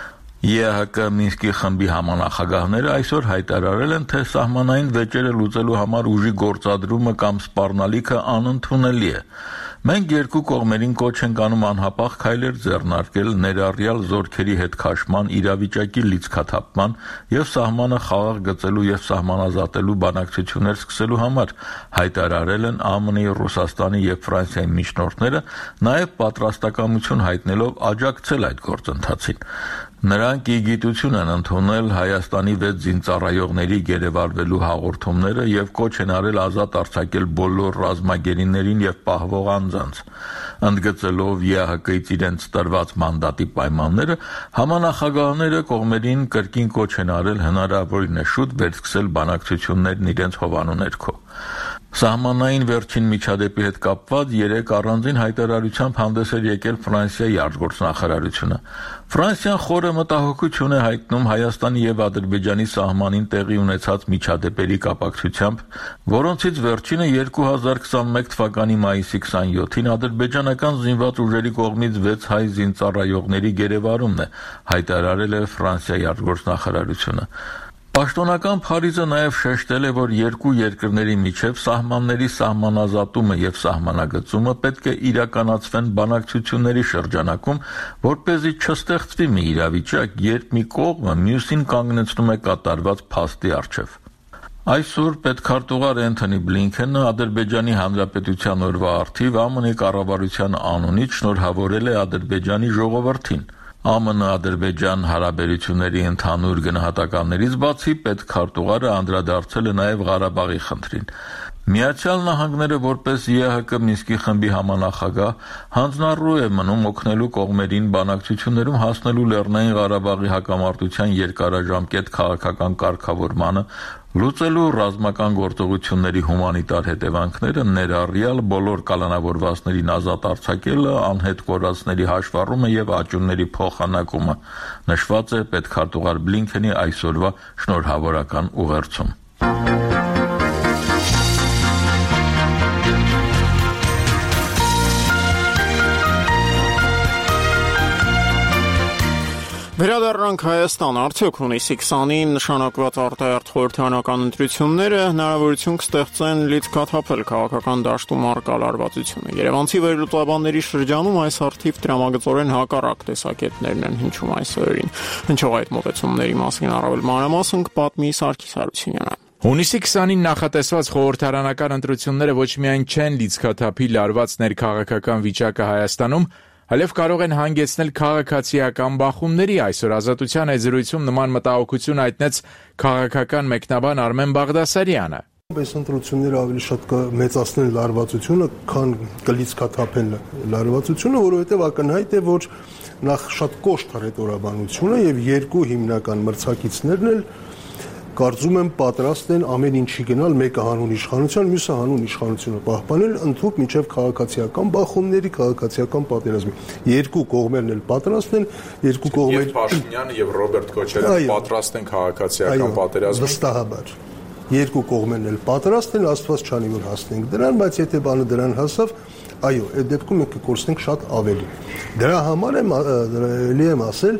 ԵՀԿ Մինսկի խմբի համանախագահները այսօր հայտարարել են, թե սահմանային վեճերը լուծելու համար ուժի գործադրումը կամ սպառնալիքը անընդունելի է։ Մենք երկու կողմերին կոչ ենք անում անհապաղ քայլեր ձեռնարկել ներառյալ զորքերի հետ քաշման, իրավիճակի լիցքաթափման եւ սահմանը խաղաղ գծելու եւ սահմանազատելու բանակցություններ սկսելու համար, հայտարարել են ԱՄՆ-ի, Ռուսաստանի եւ Ֆրանսիայի միջնորդները, նաեւ պատրաստակամություն հայտնելով աջակցել այդ գործընթացին։ Նրանք ի գիտություն են ընդունել Հայաստանի 6 զինծառայողների գերեվարվելու հաղորդումները եւ կոչ են արել ազատ արձակել բոլոր ռազմագերիներին եւ պահվող անձանց։ Ընդգծելով ԵԱՀԿ-ից իրենց տրված մանդատի պայմանները, համանախագահները կողմերին կրկին կոչ են արել հնարավորինս շուտ վերսկսել բանակցություններն իրենց հովանու ներքո։ Սահմանային վերջին միջադեպի հետ կապված 3 առանձին հայտարարությամբ հանդես էր եկել Ֆրանսիայի արտգործնախարարությունը։ Ֆրանսիան խորը մտահոգություն է հայտնում Հայաստանի եւ Ադրբեջանի սահմանին տեղի ունեցած միջադեպերի կապակցությամբ, որոնցից վերջինը 2021 թվականի մայիսի 27-ին ադրբեջանական զինված ուժերի կողմից 6 հայ զինծառայողների գերեվարումն է, հայտարարել է Ֆրանսիայի արտգործնախարարությունը։ Պաշտոնական Փարիզը նաև շեշտել է, որ երկու երկրների միջև սահմանների սահմանազատումը եւ սահմանագծումը պետք է իրականացվեն բանակցությունների շրջանակում, որպեսզի չստեղծվի մի իրավիճակ, երբ մի կողմը մյուսին կանգնեցնում է կատարված փաստի առջև։ Այսօր պետքարտուղար Էնթոնի Բլինքենը Ադրբեջանի Հանրապետության օրվա առթիվ ԱՄՆ-ի կառավարության անունից շնորհավորել է Ադրբեջանի ժողովրդին։ ԱՄՆ-Ադրբեջան հարաբերությունների ընդհանուր գնահատականներից բացի պետքարտուղարը անդրադարձել է նաև Ղարաբաղի խնդրին։ Միացյալ Նահանգները որպես ԵԱՀԿ Մինսկի խմբի համանախագահ հանձնառու է մնում օգնելու կողմերին բանակցություններում հասնելու Լեռնային Ղարաբաղի հակամարտության երկարաժամկետ քաղաքական կարգավորմանը, լուծելու ռազմական գործողությունների հումանիտար հետևանքները, ներառյալ բոլոր կալանավորվածներին ազատ արձակելը, անհետ կորածների հաշվառումը եւ աճուրների փոխանակումը, նշված է պետքարտուղար Բլինքենի այսօրվա շնորհավորական ուղերձում։ Վերադառնանք Հայաստան, արդյոք հունիսի 20-ին նշանակված արտահերթ խորհրդարանական ընտրությունները հնարավորություն կստեղծեն լիցքաթափել քաղաքական դաշտում առկա լարվածությունը։ Երևանցի վերլուծաբանների շրջանում այս առթիվ դրամագծորեն հակառակ տեսակետներն են հնչում այս օրերին։ Հնչող այդ մոտեցումների մասին առավել մանրամասն կպատմի Սարգիս Հարությունյանը։ Հունիսի 20-ին նախատեսված խորհրդարանական ընտրությունները ոչ միայն չեն լիցքաթափի լարված ներքաղաքական վիճակը Հայաստանում, այլև կարող են հանգեցնել քաղաքացիական բախումների։ Այսօր Ազատության զրույցում նման մտահոգություն հայտնեց քաղաքական մեկնաբան Արմեն Բաղդասարյանը։ Այս ընտրությունները ավելի շատ կմեծացնեն լարվածությունը, քան կլիցքաթափեն լարվածությունը, որովհետև ակնհայտ է, որ նախ շատ կոշտ հռետորաբանությունը եւ երկու հիմնական մրցակիցներն էլ կարծում եմ պատրաստ են ամեն ինչի գնալ, մեկը հանուն իշխանության, մյուսը հանուն իշխանությունը պահպանել, ընդհուպ մինչև քաղաքացիական բախումների, քաղաքացիական պատերազմի։ Երկու կողմերն էլ պատրաստ են, երկու կողմեր Եվ Փաշինյանը եւ Ռոբերտ Քոչարյանը պատրաստ են քաղաքացիական պատերազմի։ Վստահաբար։ Երկու կողմերն էլ պատրաստ են, Աստված չանի որ հասնենք դրան, բայց եթե բանը դրան հասավ, այո, այդ դեպքում մենք կկորցնենք շատ ավելի։ Դրա համար էլի եմ ասել,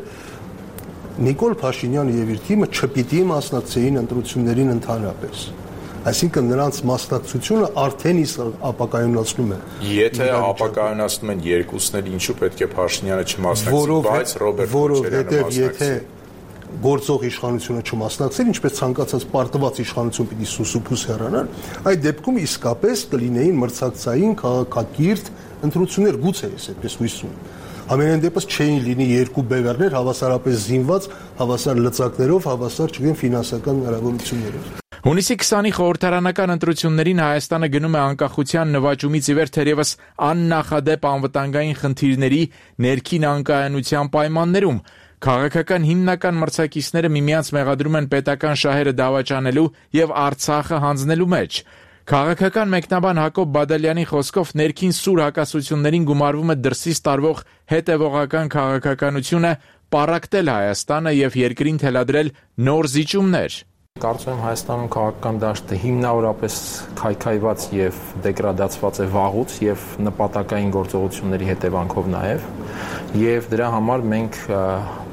Նիկոլ Փաշինյանը եւ իր թիմը չպիտի մասնակցեին ընտրություններին ընդհանրապես։ Այսինքն նրանց մասնակցությունը արդեն իսկ ապակայունացնում է։ Եթե ապակայունացնում են երկուսն էլ, ինչու պետք է Փաշինյանը չմասնակցի, բայց Ռոբերտ Քոչարյանը մասնակցի։ Եթե գործող իշխանությունը չմասնակցեր, ինչպես ցանկացած պարտված իշխանություն պիտի սուսուփուս հեռանար, այդ դեպքում իսկապես կլինեին մրցակցային քաղաքակիրթ ընտրություններ, գուցե ես այդպես հույս ունեմ։ Ամենայն դեպս չէին լինի երկու բևեռներ հավասարապես զինված, հավասար լծակներով, հավասար չգիտեմ ֆինանսական հնարավորություններով։ Հունիսի 20-ի խորհրդարանական ընտրություններին Հայաստանը գնում է անկախության նվաճումից ի վեր թերևս աննախադեպ անվտանգային խնդիրների ներքին անկայունության պայմաններում։ Քաղաքական հիմնական մրցակիցները միմյանց մեղադրում են պետական շահերը դավաճանելու եւ Արցախը հանձնելու մեջ։ Քաղաքական մեկնաբան Հակոբ Բադալյանի խոսքով ներքին սուր հակասություններին գումարվում է դրսից տարվող հետևողական քաղաքականությունը, պառակտել Հայաստանը եւ երկրին թելադրել նոր զիջումներ։ Կարծում եմ Հայաստանում քաղաքական դաշտը հիմնավորապես քայքայված եւ դեգրադացված է վաղուց եւ նպատակային գործողությունների հետևանքով նաեւ, եւ դրա համար մենք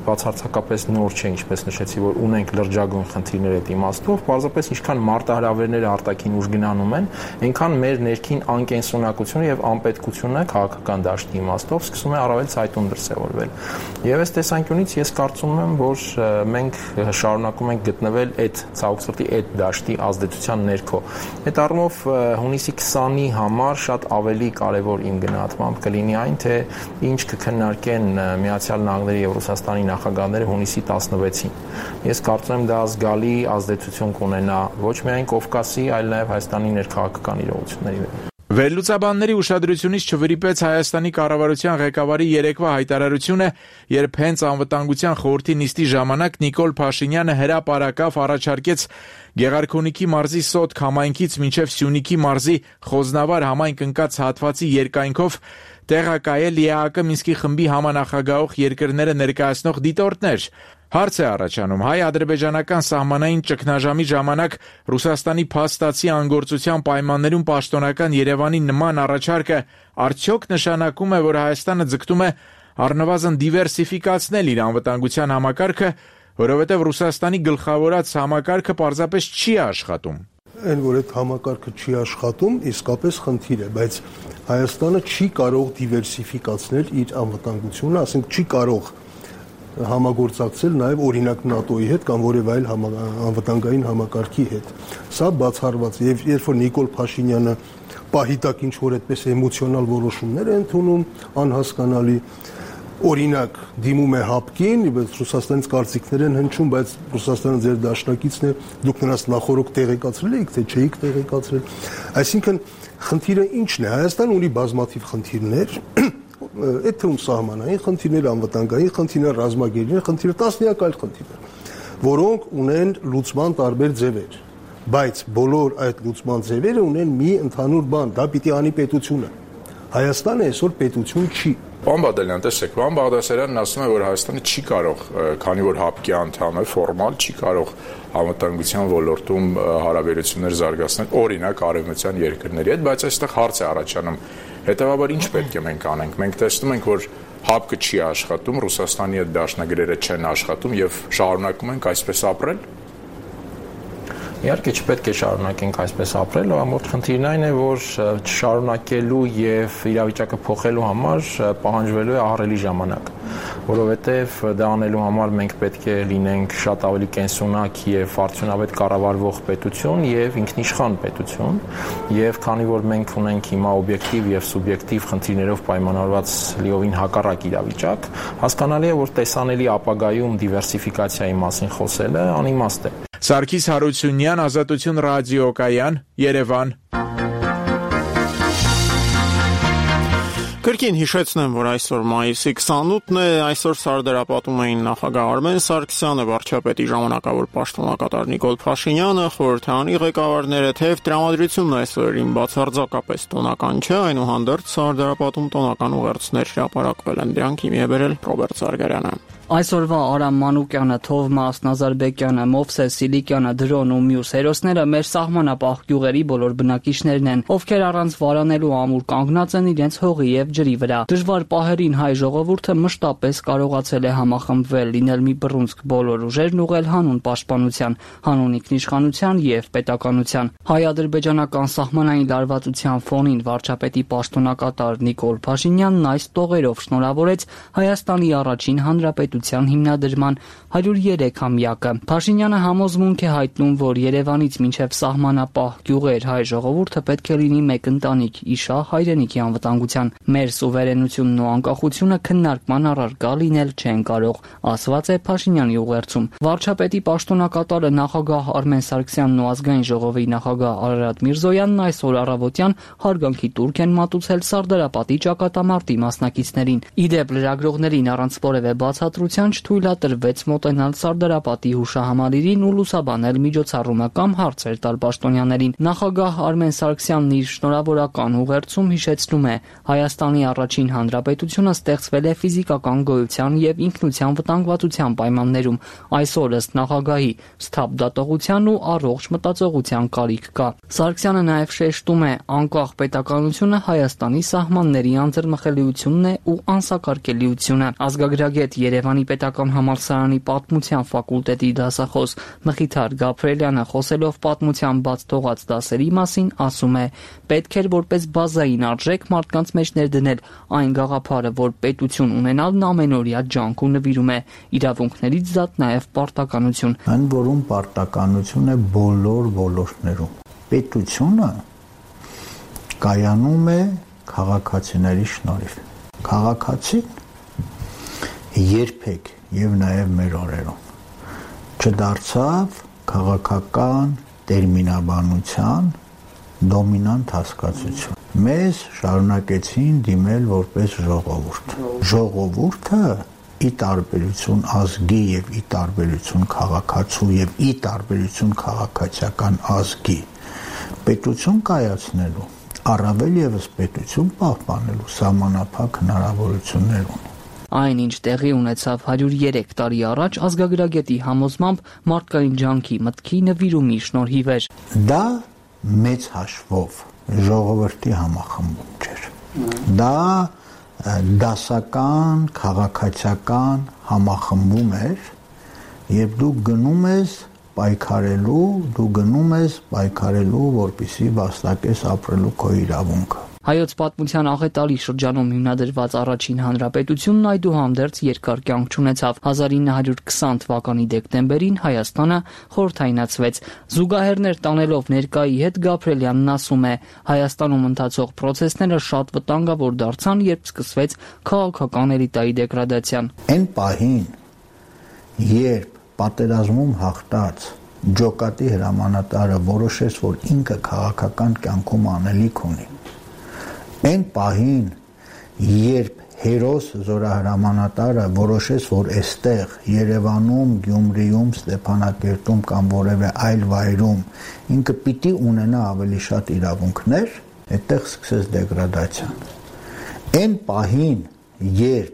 բացարձակապես նոր չէ, ինչպես նշեցի, որ ունենք լրջագույն խնդիրներ այդ իմաստով, պարզապես ինչքան մարտահրավերները արտաքին ուժ գնանում են, այնքան մեր ներքին անկենսունակությունը եւ անպետքությունը քաղաքական դաշտի իմաստով սկսում է առավել ցայտուն դրսևորվել։ Եվ այս տեսանկյունից ես կարծում եմ, որ մենք շարունակում ենք գտնվել այդ ցավոք սրտի այդ դաշտի ազդեցության ներքո։ Այդ առումով հունիսի 20-ի համար շատ ավելի կարևոր իմ գնահատմամբ կլինի այն, թե ինչ կքննարկեն Միացյալ Նահանգների եւ Ռուսաստանի նախագահները հունիսի 16-ին։ Ես կարծում եմ դա զգալի ազդեցություն կունենա ոչ միայն Կովկասի, այլ նաեւ Հայաստանի ներքաղաքական իրողությունների վրա։ Վերլուծաբանների ուշադրությունից չվրիպեց Հայաստանի կառավարության ղեկավարի երեկվա հայտարարությունը, երբ հենց անվտանգության խորհրդի նիստի ժամանակ Նիկոլ Փաշինյանը հրապարակավ առաջարկեց Գեղարքունիքի մարզի Սոտք համայնքից մինչև Սյունիքի մարզի Խոզնավար համայնք ընկած հատվածի երկայնքով տեղակայել ԵԱՀԿ Մինսկի խմբի համանախագահող երկրները ներկայացնող դիտորդներ։ Հարց է առաջանում, հայ-ադրբեջանական սահմանային ճգնաժամի ժամանակ Ռուսաստանի փաստացի անգործության պայմաններում պաշտոնական Երևանի նման առաջարկը արդյոք նշանակում է, որ Հայաստանը ձգտում է առնվազն դիվերսիֆիկացնել իր անվտանգության համակարգը, որովհետև Ռուսաստանի գլխավորած համակարգը պարզապես չի աշխատում։ Այն որ այդ համակարգը չի աշխատում, իսկապես խնդիր է, բայց Հայաստանը չի կարող դիվերսիֆիկացնել իր անվտանգությունը, ասենք չի կարող համագործակցել նաև օրինակ ՆԱՏՕ-ի հետ կամ որևէ այլ անվտանգային համակարգի հետ։ Սա բացառված եւ երբ որ Նիկոլ Փաշինյանը պահիտակ ինչ որ այդպես էմոցիոնալ որոշումներ է ընդունում, անհասկանալի օրինակ դիմում է հապկին, բայց Ռուսաստանից կարծիքներ են հնչում, բայց Ռուսաստանը ձեր դաշնակիցն է, դուք նրանց նախորդ տեղեկացրել եք, թե չէիք տեղեկացրել։ Այսինքն խնդիրը ի՞նչն է։ Հայաստանը ունի բազմաթիվ խնդիրներ, այդ թվում սահմանային խնդիրներ, անվտանգային խնդիրներ, ռազմագերային խնդիրներ, տասնյակ այլ խնդիրներ, որոնք ունեն լուծման տարբեր ձևեր, բայց բոլոր այդ լուծման ձևերը ունեն մի ընդհանուր բան, դա պիտի անի պետությունը։ Հայաստանը այսօր պետություն չի։ Պարոն Բադալյան, տեսեք, պարոն Բաղդասարյանն ասում է, որ Հայաստանը չի կարող, քանի որ ՀԱՊԿ-ի անդամ է, ֆորմալ չի կարող անվտանգության ոլորտում հարաբերություններ զարգացնել, օրինակ արևմտյան երկրների հետ, բայց այստեղ հարց է առաջանում, հետեւաբար ինչ պետք է մենք անենք։ Մենք տեսնում ենք, որ ՀԱՊԿ-ը չի աշխատում, Ռուսաստանի հետ դաշնագրերը չեն աշխատում եւ շարունակում ենք այսպես ապրել։ Իհարկե չպետք է շարունակենք այսպես ապրել, ամբողջ խնդիրն այն է, որ չշարունակելու եւ իրավիճակը փոխելու համար պահանջվելու է ահռելի ժամանակ, որովհետեւ դա անելու համար մենք պետք է լինենք շատ ավելի կենսունակ եւ արդյունավետ կառավարվող պետություն եւ ինքնիշխան պետություն, եւ քանի որ մենք ունենք հիմա օբյեկտիվ եւ սուբյեկտիվ խնդիրներով պայմանավորված լիովին հակառակ իրավիճակ, հասկանալի է, որ տեսանելի ապագայում դիվերսիֆիկացիայի մասին խոսելը անիմաստ է։ Սարգիս Հարությունյան, Ազատություն ռադիոկայան, Երևան։ Կրկին հիշեցնեմ, որ այսօր մայիսի 28-ն է, այսօր սարդարապատում էին նախագահ Արմեն Սարգսյանը, վարչապետի ժամանակավոր պաշտոնակատար Նիկոլ Փաշինյանը, խորհրդարանի ղեկավարները, թեև տրամադրությունն այսօրին բացարձակապես տոնական չէ, այնուհանդերձ սարդարապատում տոնական ուղերձներ հրապարակվել են, դրանք հիմի է բերել Ռոբերտ Զարգարյանը։ Այսօրվա Արամ Մանուկյանը, Թովմա Ասնազարբեկյանը, Մովսես Սիլիկյանը, Դրոն ու մյուս հերոսները մեր սահմանապահ գյուղերի բոլոր բնակիչներն են, ովքեր առանց վարանելու ամուր կանգնած են իրենց հողի եւ ջրի վրա։ Դժվար պահերին հայ ժողովուրդը մշտապես կարողացել է համախմբվել, լինել մի բռունցք բոլոր ուժերն ուղղել հանուն պաշտպանության, հանուն ինքնիշխանության եւ պետականության։ Հայ-ադրբեջանական սահմանային լարվածության ֆոնին վարչապետի պաշտոնակատար Նիկոլ Փաշինյանն այս տողերով շնորհավորեց Հայաստանի առաջին հանրապետության հիմնադրման 103-ամյակը։ Փաշինյանը համոզմունք է հայտնում, որ Երևանից մինչև սահմանապահ գյուղեր հայ ժողովուրդը պետք է լինի մեկ ընտանիք՝ իշահ հայրենիքի անվտանգության։ Մեր սուվերենությունն ու անկախությունը քննարկման առարկա լինել չեն կարող, ասված է Փաշինյանի ուղերձում։ Վարչապետի պաշտոնակատարը նախագահ Արմեն Սարգսյանն ու ազգային ժողովի նախագահ Արարատ Միրզոյանն այսօր առավոտյան հարգանքի տուրք են մատուցել Սարդարապատի ճակատամարտի մասնակիցներին։ Իդեպ լրագրողներին առանց որևէ բացատրության չթույլատրվեց մոտենալ Սարդարապատի հուշահամալիրին ու լուսաբանել միջոցառումը կամ հարցեր տալ պաշտոնյաներին։ Նախագահ Արմեն Սարգսյանն իր շնորհավորական ուղերձում հիշեցնում է, Հայաստանի առաջին հանրապետությունը ստեղծվել է ֆիզիկական գոյության եւ ինքնության վտանգվածության պայմաններում։ Այսօր ըստ նախագահի սթափ դատողության ու առողջ մտածողության կարիք կա։ Սարգսյանը նաեւ շեշտում է, անկախ պետականությունը Հայաստանի սահմանների անձեռնմխելիությունն է ու անսակարկելիությունը։ Ազգագրագետ Երևանի Երևանի պետական համալսարանի պատմության ֆակուլտետի դասախոս Մխիթար Գաբրելյանը խոսելով պատմության բաց թողած դասերի մասին ասում է. պետք էր որպես բազային արժեք մարդկանց մեջ ներդնել այն գաղափարը, որ պետություն ունենալն ամենօրյա ջանք ու նվիրում է, իրավունքներից զատ նաև պարտականություն։ Այն որում պարտականություն է բոլոր ոլորտներում։ Պետությունը կայանում է քաղաքացիների շնորհիվ։ Քաղաքացին երբեք եւ նաեւ մեր օրերում չդարձավ քաղաքական տերմինաբանության դոմինանտ հասկացություն։ Մեզ շարունակեցին դիմել որպես ժողովուրդ։ Ժողովուրդը ի տարբերություն ազգի եւ ի տարբերություն քաղաքացու եւ ի տարբերություն քաղաքացիական ազգի պետություն կայացնելու, առավել եւս պետություն պահպանելու սահմանափակ հնարավորություններ ունի։ Այնինչ տեղի ունեցավ 103 տարի առաջ ազգագրագետի համոզմամբ մարդկային ջանքի մտքի նվիրումի շնորհիվ էր։ Դա մեծ հաշվով ժողովրդի համախմբում չէր։ Դա դասական, քաղաքացիական համախմբում էր, եւ դու գնում ես պայքարելու, որպեսզի վաստակես ապրելու քո իրավունքը։ Հայոց պատմության աղետալի շրջանում հիմնադրված առաջին հանրապետությունն այդուհանդերձ երկար կյանք չունեցավ։ 1920 թվականի դեկտեմբերին Հայաստանը խորհրդայնացվեց։ Զուգահեռներ տանելով ներկայի հետ Գաբրելյանն ասում է. Հայաստանում ընթացող պրոցեսները շատ վտանգավոր դարձան, երբ սկսվեց քաղաքական էլիտայի դեգրադացիան։ Այն պահին, երբ պատերազմում հաղթած ջոկատի հրամանատարը որոշեց, որ ինքը քաղաքական կյանքում անելիք ունի, այն պահին, երբ հերոս զորահրամանատարը որոշեց, որ այստեղ Երևանում, Գյումրիում, Ստեփանակերտում կամ որևէ այլ վայրում ինքը պիտի ունենա ավելի շատ իրավունքներ, այդտեղ սկսեց դեգրադացիան։ Այն պահին, երբ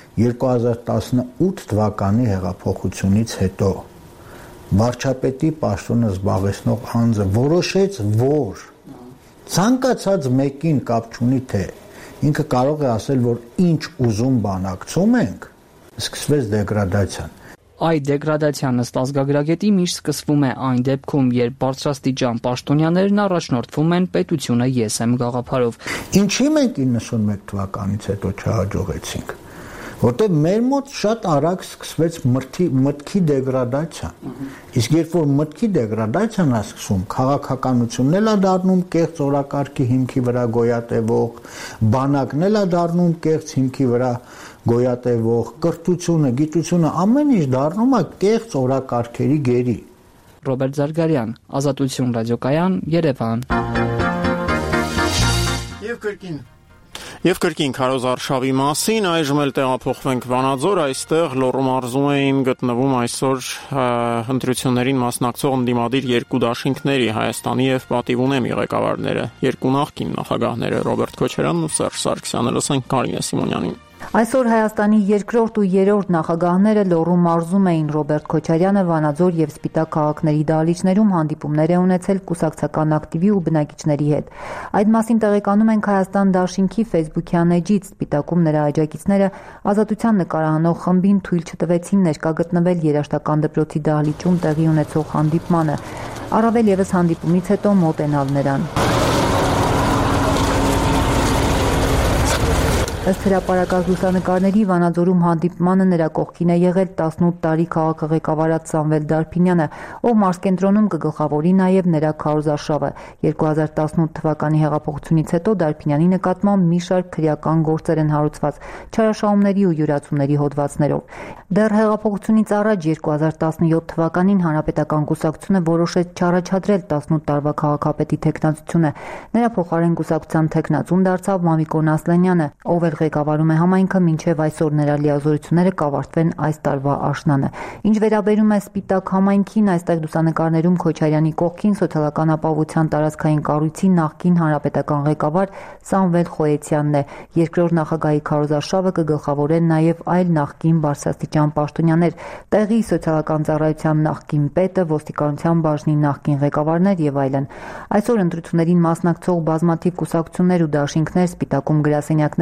2018 թվականի հեղափոխությունից հետո վարչապետի պաշտոնը զբաղեցնող անձը որոշեց, որ ցանկացած մեկին կապ չունի, թե ինքը կարող է ասել, որ ինչ ուզում բանակցում ենք, սկսվեց դեգրադացիան։ Այդ դեգրադացիան ըստ ազգագրագետի միշտ սկսվում է այն դեպքում, երբ բարձրաստիճան պաշտոնյաներն առաջնորդվում են պետությունը ես եմ գաղափարով։ Ինչի մենք 91 թվականից հետո չհաջողեցինք, որտեղ մեր մոտ շատ արագ սկսվեց մտքի դեգրադացիան։ Իսկ երբ որ մտքի դեգրադացիան է սկսում, քաղաքականությունն էլ է դառնում կեղծ օրակարգի հիմքի վրա գոյատևող, բանակն էլ է դառնում կեղծ հիմքի վրա գոյատևող, կրթությունը, գիտությունը, ամեն ինչ դառնում է կեղծ օրակարգերի գերի։ Ռոբերտ Զարգարյան, Ազատություն ռադիոկայան, Երևան։ Եվ կրկին քարոզ արշավի մասին այժմ էլ տեղափոխվենք Վանաձոր, այստեղ Լոռու մարզում էին գտնվում այսօր ընտրություններին մասնակցող ընդդիմադիր երկու դաշինքների Հայաստանի եւ Պատիվունեմի ղեկավարները, երկու նախկին նախագահները Ռոբերտ Քոչարյանն ու Սերժ Սարգսյանը։ Լսենք Կարինե Սիմոնյանին։ Այսօր Հայաստանի երկրորդ ու երրորդ նախագահները Լոռու մարզում էին։ Ռոբերտ Քոչարյանը Վանաձոր եւ Սպիտակ քաղաքների դահլիճներում հանդիպումներ է ունեցել կուսակցական ակտիվի ու բնակիչների հետ։ Այդ մասին տեղեկանում ենք Հայաստան դաշինքի Facebook-յան էջից։ Սպիտակում նրա աջակիցները Ազատության նկարահանող խմբին թույլ չտվեցին ներկա գտնվել երաժշտական դպրոցի դահլիճում տեղի ունեցող հանդիպմանը, առավել եւս հանդիպումից հետո մոտենալ նրան։ Ըստ հրապարակած լուսանկարների Վանաձորում հանդիպմանը նրա կողքին է եղել 18 տարի քաղաքը ղեկավարած Սամվել Դարփինյանը, ով մարզկենտրոնում կգլխավորի նաև նրա քարոզարշավը։ 2018 թվականի հեղափոխությունից հետո Դարփինյանի նկատմամբ մի շարք քրեական գործեր են հարուցված չարաշահումների ու յուրացումների հոդվածներով։ Դեռ հեղափոխությունից առաջ 2017 թվականին Հանրապետական կուսակցությունը որոշեց չառաջադրել 18 տարվա քաղաքապետի թեկնածությունը։ Նրա փոխարեն կուսակցության թեկնածուն դարձավ Մամիկոն Ասլանյանը, ով էլ ղեկավարում է համայնքը, մինչև այսօր նրա լիազորությունները կավարտվեն այս տարվա աշնանը։ Ինչ վերաբերում է Սպիտակ համայնքին, այստեղ լուսանկարներում Քոչարյանի կողքին սոցիալական ապահովության տարածքային կառույցի նախկին հանրապետական ղեկավար Սամվել Խոյեցյանն է։ Երկրորդ նախագահի քարոզարշավը կգլխավորեն նաև այլ նախկին բարձրաստիճան պաշտոնյաներ, տեղի սոցիալական ծառայության նախկին պետը, ոստիկանության բաժնի նախկին ղեկավարներ եւ այլն։ Այսօր ընտրություններին մասնակցող բազմաթիվ կուսակցություններ ու դաշինքներ Սպիտակում գրասենյակներ են բացել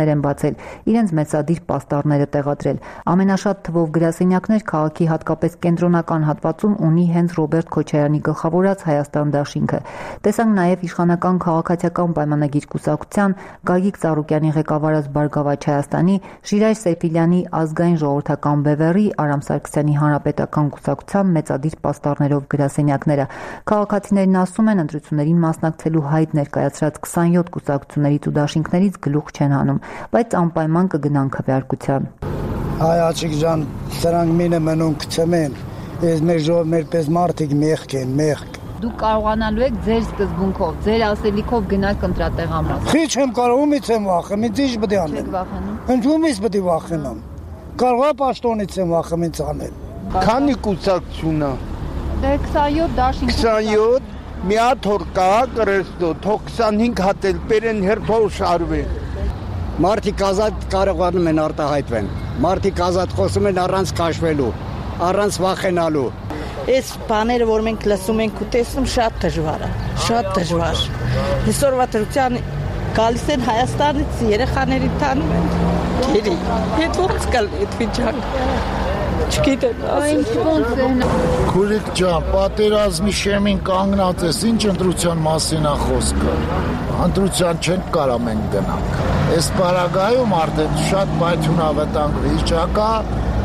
ստացել, իրենց մեծադիր պաստառները տեղադրել։ Ամենաշատ թվով գրասենյակներ քաղաքի հատկապես կենտրոնական հատվածում ունի հենց Ռոբերտ Քոչարյանի գլխավորած Հայաստան դաշինքը։ Տեսանք նաև իշխանական քաղաքացիական պայմանագիր կուսակցության, Գագիկ Ծառուկյանի ղեկավարած Բարգավաճ Հայաստանի, Շիրայր Սերպիլյանի ազգային ժողովրդական բևեռի, Արամ Սարգսյանի հանրապետական կուսակցության մեծադիր պաստառներով գրասենյակները։ Քաղաքացիներն ասում են, ընտրություններին մասնակցելու հայտ ներկայացրած 27 կուսակցություններից ու դաշինքներից գլուխ չեն հանում, բայց անպայման կգնան քվեարկության։ Այ Աչիկ ջան, սրանք մինը մնում կցմեն, ես մեր ժողով մերպես մարդիկ մեղք են, մեղք։ Դուք կարողանալու եք ձեր սկզբունքով, ձեր ասելիքով գնալ կընտրատեղամաս։ Քիչ եմ կարող, ումից եմ վախենում, ինձ ինչ պետք է անեմ։ Չեք վախենում։ Ընդումից պետք է վախենամ։ Կարող է պաշտոնից եմ վախում ինձ անել։ Քանի կուսակցությունա։ Դե 27 դաշինք։ 27 մի հատ հոր կա կրեստո, թող 25 հատ էլ բերեն հերթով շարվեն։ Մարդիկ ազատ կարողանում են արտահայտվել։ Մարդիկ ազատ խոսում են առանց քաշվելու, առանց վախենալու։ Այս բաները, որ մենք լսում ենք ու տեսնում, շատ դժվար է, շատ դժվար։ Այսօրվա դրության գալիս են Հայաստանից, երեխաների տանում են։ Գերի, հետ ոնց կալ այդ վիճակը։ Չգիտեմ, ասեմ։ Քուրիկ ջան, պատերազմի շեմին կանգնած ես, ինչ ընտրության մասին է խոսքը։ Ընտրության չենք կարա մենք գնանք։ Այս պարագայում արդեն շատ պայթյունավտանգ վիճակ է։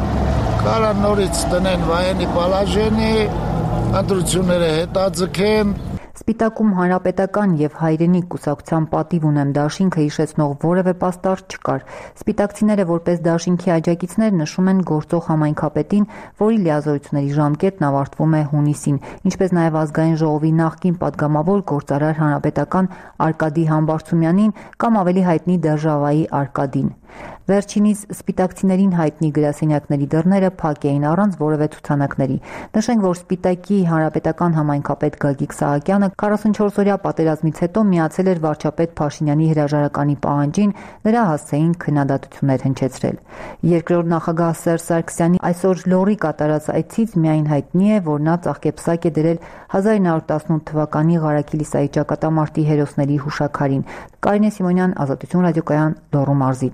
Կարա նորից տնեն վայենի պալաժենի, ընտրությունները հետաձգեն։ Սպիտակում հանրապետական եւ հայրենիք կուսակցության պատիվ ունեմ դաշինքը հիշեցնող որևէ պաստառ չկար։ Սպիտակցիները որպես դաշինքի աջակիցներ նշում են գործող համայնքապետին, որի լիազորությունների ժամկետն ավարտվում է հունիսին, ինչպես նաեւ ազգային ժողովի նախկին падգամավոր գործարար հանրապետական Արկադի Համբարձումյանին կամ ավելի հայտնի Դերժավայի Արկադին։ Վերջինիս սպիտակցիներին հայտնի գրասենյակների դռները փակ էին առանց որևէ ցուցանակների։ Նշենք, որ Սպիտակի հանրապետական համայնքապետ Գագիկ Սահակյանը 44-օրյա պատերազմից հետո միացել էր վարչապետ Փաշինյանի հրաժարականի պահանջին, նրա հասցեին քննադատություններ հնչեցրել։ Երկրորդ նախագահ Սերժ Սարգսյանի այսօր Լոռի կատարած այցից միայն հայտնի է, որ նա ծաղկեպսակ է դրել 1918 թվականի Ղարաքիլիսայի ճակատամարտի հերոսների հուշաքարին։ Կարինե Սիմոնյան, Ազատություն ռադիոկայան, Լոռու մարզից։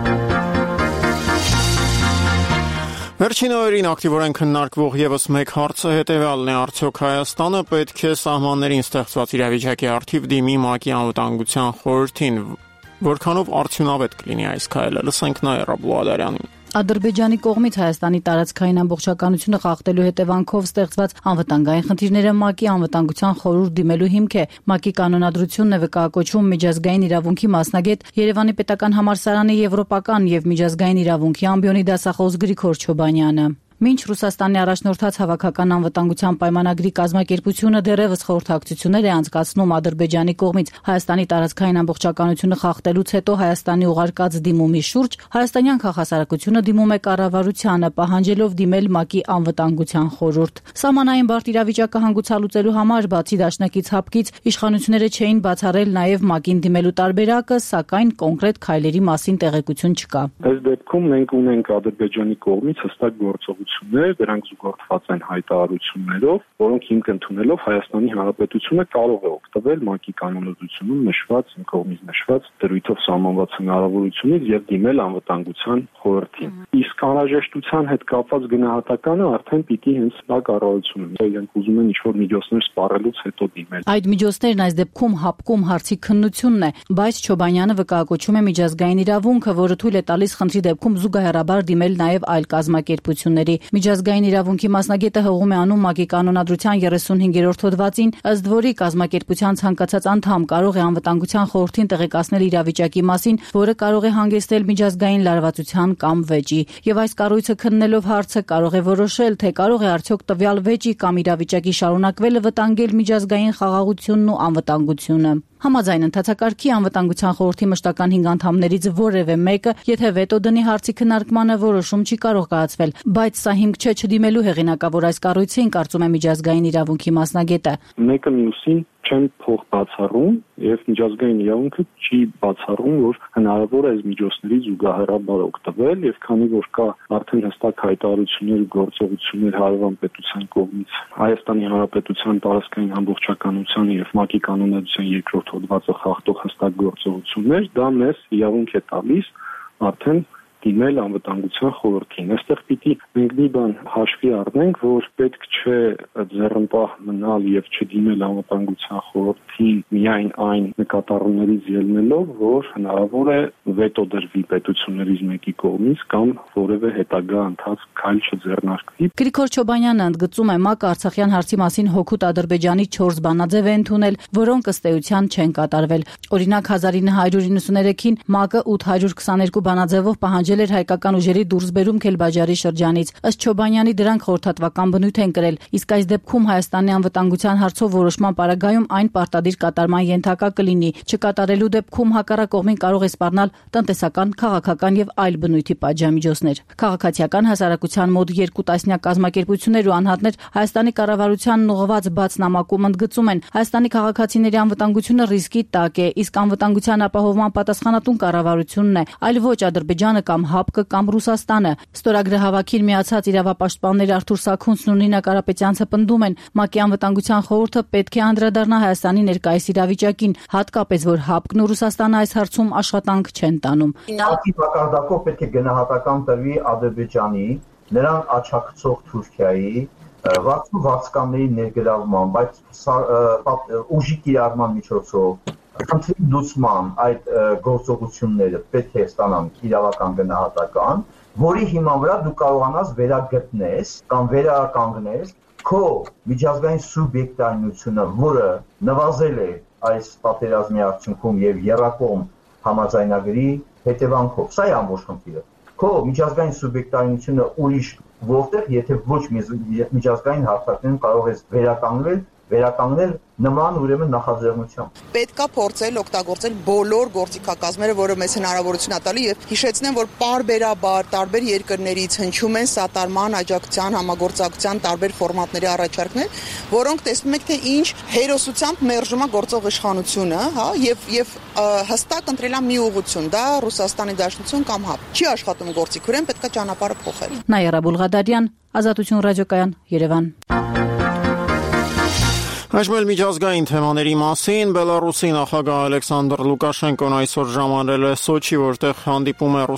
Վերջին օրերին ակտիվորեն քննարկվող եւս մեկ հարցը հետեւյալն է. արդյոք Հայաստանը պետք է սահմաններին ստեղծված իրավիճակի առթիվ դիմի ՄԱԿ-ի անվտանգության խորհրդին, որքանով արդյունավետ կլինի այս քայլը։ Լսենք Նաիրա Բլուադարյանին։ Ադրբեջանի կողմից Հայաստանի տարածքային ամբողջականությունը խախտելու հետևանքով ստեղծված անվտանգային խնդիրները ՄԱԿ-ի անվտանգության խորհուրդ դիմելու հիմք է։ ՄԱԿ-ի կանոնադրությունն է վկայակոչվում միջազգային իրավունքի մասնագետ Երևանի պետական համալսարանի եվրոպական եւ միջազգային իրավունքի ամբիոնի դասախոս Գրիգոր Չոբանյանը։ Մինչ Ռուսաստանի առաջնորդած հավաքական անվտանգության պայմանագրի կազմակերպությունը դեռևս խորհրդակցություններ է անցկացնում Ադրբեջանի կողմից Հայաստանի տարածքային ամբողջականությունը խախտելուց հետո Հայաստանի ուղարկած դիմումի շուրջ, հայաստանյան քաղաքասարակությունը դիմում է կառավարությանը, պահանջելով դիմել ՄԱԿ-ի անվտանգության խորհուրդ։ Սահմանային բարդ իրավիճակը հանգուցալուծելու համար, բացի դաշնակից հապկից, իշխանությունները չէին բացառել նաև ՄԱԿ-ին դիմելու տարբերակը, սակայն կոնկրետ քայլերի մասին տեղեկություն չկա։ Այս դեպքում մենք ունենք Ադրբեջանի կողմից հստակ գործողություն դրանք զուգորդված են հայտարարություններով, որոնք հիմք ընդունելով Հայաստանի Հանրապետությունը կարող է օգտվել ՄԱԿ-ի կանոնադրությունում նշված, կողմից նշված դրույթով սահմանված հնարավորությունից եւ դիմել անվտանգության խորհրդին։ Իսկ անհրաժեշտության հետ կապված գնահատականը արդեն պիտի հենց դա կառավարությունն է։ Իրենք ուզում են ինչ-որ միջոցներ սպառելուց հետո դիմել։ Այդ միջոցներն այս դեպքում հապկում հարցի քննությունն է, բայց Չոբանյանը վկայակոչում է միջազգային իրավունքը, որը թույլ է տալիս խնդրի դեպքում զուգահեռաբար դիմել նաև այլ կազմակերպությունների։ Միջազգային իրավունքի մասնագետը հողում է անում ՄԱԿ-ի կանոնադրության 35-րդ հոդվածին, ըստ որի կազմակերպության ցանկացած անդամ կարող է անվտանգության խորհրդին տեղեկացնել իրավիճակի մասին, որը կարող է հանգեցնել միջազգային լարվածության կամ վեճի, եւ այս կառույցը քննելով հարցը կարող է որոշել, թե կարող է արդյոք տվյալ վեճի կամ իրավիճակի շարունակվելը վտանգել միջազգային խաղաղությունն ու անվտանգությունը։ Համաձայն ընթացակարգի անվտանգության խորհրդի մշտական 5 անդամներից որևէ մեկը, եթե վետո դնի հարցի քննարկմանը, որոշում չի կարող կայացվել, բայց սա հիմք չէ չդիմելու հեղինակավոր այս կառույցին, կարծում է միջազգային իրավունքի մասնագետը։ Մեկը մյուսին չեն փող բացառում եւ միջազգային իրավունքը չի բացառում, որ հնարավոր է այս միջոցներից զուգահեռաբար օգտվել եւ քանի որ կա արդեն հստակ հայտարարություններ ու գործողություններ հարևան պետության կողմից Հայաստանի Հանրապետության տարածքային ամբողջականության եւ ՄԱԿ-ի կանոնադրության 2-րդ հոդվածը խախտող հստակ գործողություններ, դա մեզ իրավունք է տալիս արդեն դիմել անվտանգության խորհրդին։ Այստեղ պիտի մենք մի բան հաշվի առնենք, որ պետք չէ ձեռնպահ մնալ եւ չդիմել անվտանգության խորհրդին միայն այն նկատառումներից ելնելով, որ հնարավոր է վետո դրվի պետություններից մեկի կողմից կամ որևէ հետագա ընթաց քայլ չձեռնարկվի։ Գրիգոր Չոբանյանը ընդգծում է ՄԱԿ-ը Արցախյան հարցի մասին հօգուտ Ադրբեջանի 4 բանաձև է ընդունել, որոնք ըստ էության չեն կատարվել։ Օրինակ 1993-ին ՄԱԿ-ը 822 բանաձևով պահանջել էր հայկական ուժերի դուրսբերում Քելբաջարի շրջանից։ Ըստ Չոբանյանի դրանք խորհրդատվական բնույթ են կրել, իսկ այս դեպքում Հայաստանի անվտանգության հարցով որոշման պարագայում այն պարտադիր կատարման ենթակա կլինի։ Չկատարելու դեպքում հակառակ կողմին կարող է սպառնալ տնտեսական, քաղաքական եւ այլ բնույթի պատժամիջոցներ։ Քաղաքացիական հասարակության մոտ 2 տասնյակ կազմակերպություններ ու անհատներ Հայաստանի կառավարությանն ուղղված բաց նամակում ընդգծում են, Հայաստանի քաղաքացիների անվտանգությունը ռիսկի տակ է, իսկ անվտանգության ապահովման պատասխանատուն կառավարությունն է, այլ ոչ Ադրբեջանը կամ ՀԱՊԿ կամ Ռուսաստանը։ Ստորագրահավաքին միացած իրավապաշտպաններ Արթուր Սաքունցն ու Նինա Կարապետյանցը պնդում են, ՄԱԿ-ի անվտանգության խորհուրդը պետք է անդրադառնա Հայաստանի ներկայիս իրավիճակին, հատկապես որ ՀԱՊԿ-ն ու Ռուսաստանը այս հարցում աշխատանք չեն տանում։ ՄԱԿ-ի մակարդակով պետք է գնահատական տրվի Ադրբեջանի, նրան աջակցող Թուրքիայի, վարձկանների ներգրավման, բայց ուժի կիրառման միջոցով խնդրի լուծման այդ գործողությունները պետք է ստանան իրավական գնահատական, որի հիման վրա դու կարողանաս վերագտնես կամ վերականգնես քո միջազգային սուբյեկտայնությունը, որը նվազել է այս պատերազմի արդյունքում եւ եռակողմ համաձայնագրի հետևանքով։ Սա է ամբողջ խնդիրը։ Քո միջազգային սուբյեկտայնությունը ուրիշ որտեղ, եթե ոչ միջազգային հարթակներում կարող ես վերականգնել նման ուրեմն նախաձեռնությամբ։ Պետքա փորձել օգտագործել բոլոր գործիքակազմերը, որը մեզ հնարավորություն է տալի եւ հիշեցնեմ, որ պարբերաբար տարբեր երկրներից հնչում են սատարման, աջակցության, համագործակցության տարբեր ֆորմատների առաջարկներ, որոնք տեսնում եք, թե ինչ հերոսությամբ մերժում է գործող իշխանությունը, հա, եւ հստակ ընտրել է մի ուղղություն, դա Ռուսաստանի Դաշնություն կամ ՀԱՊ։ Չի աշխատում գործիք, ուրեմն պետքա ճանապարհը փոխել։ Նաիրա Բուլղադարյան, Ազատություն ռադիոկայան, Երևան։ Այժմ միջազգային թեմաների մասին Բելարուսի նախագահ Ալեքսանդր Լուկաշենկոն այսօր ժամանել է Սոչի, որտեղ հանդիպում է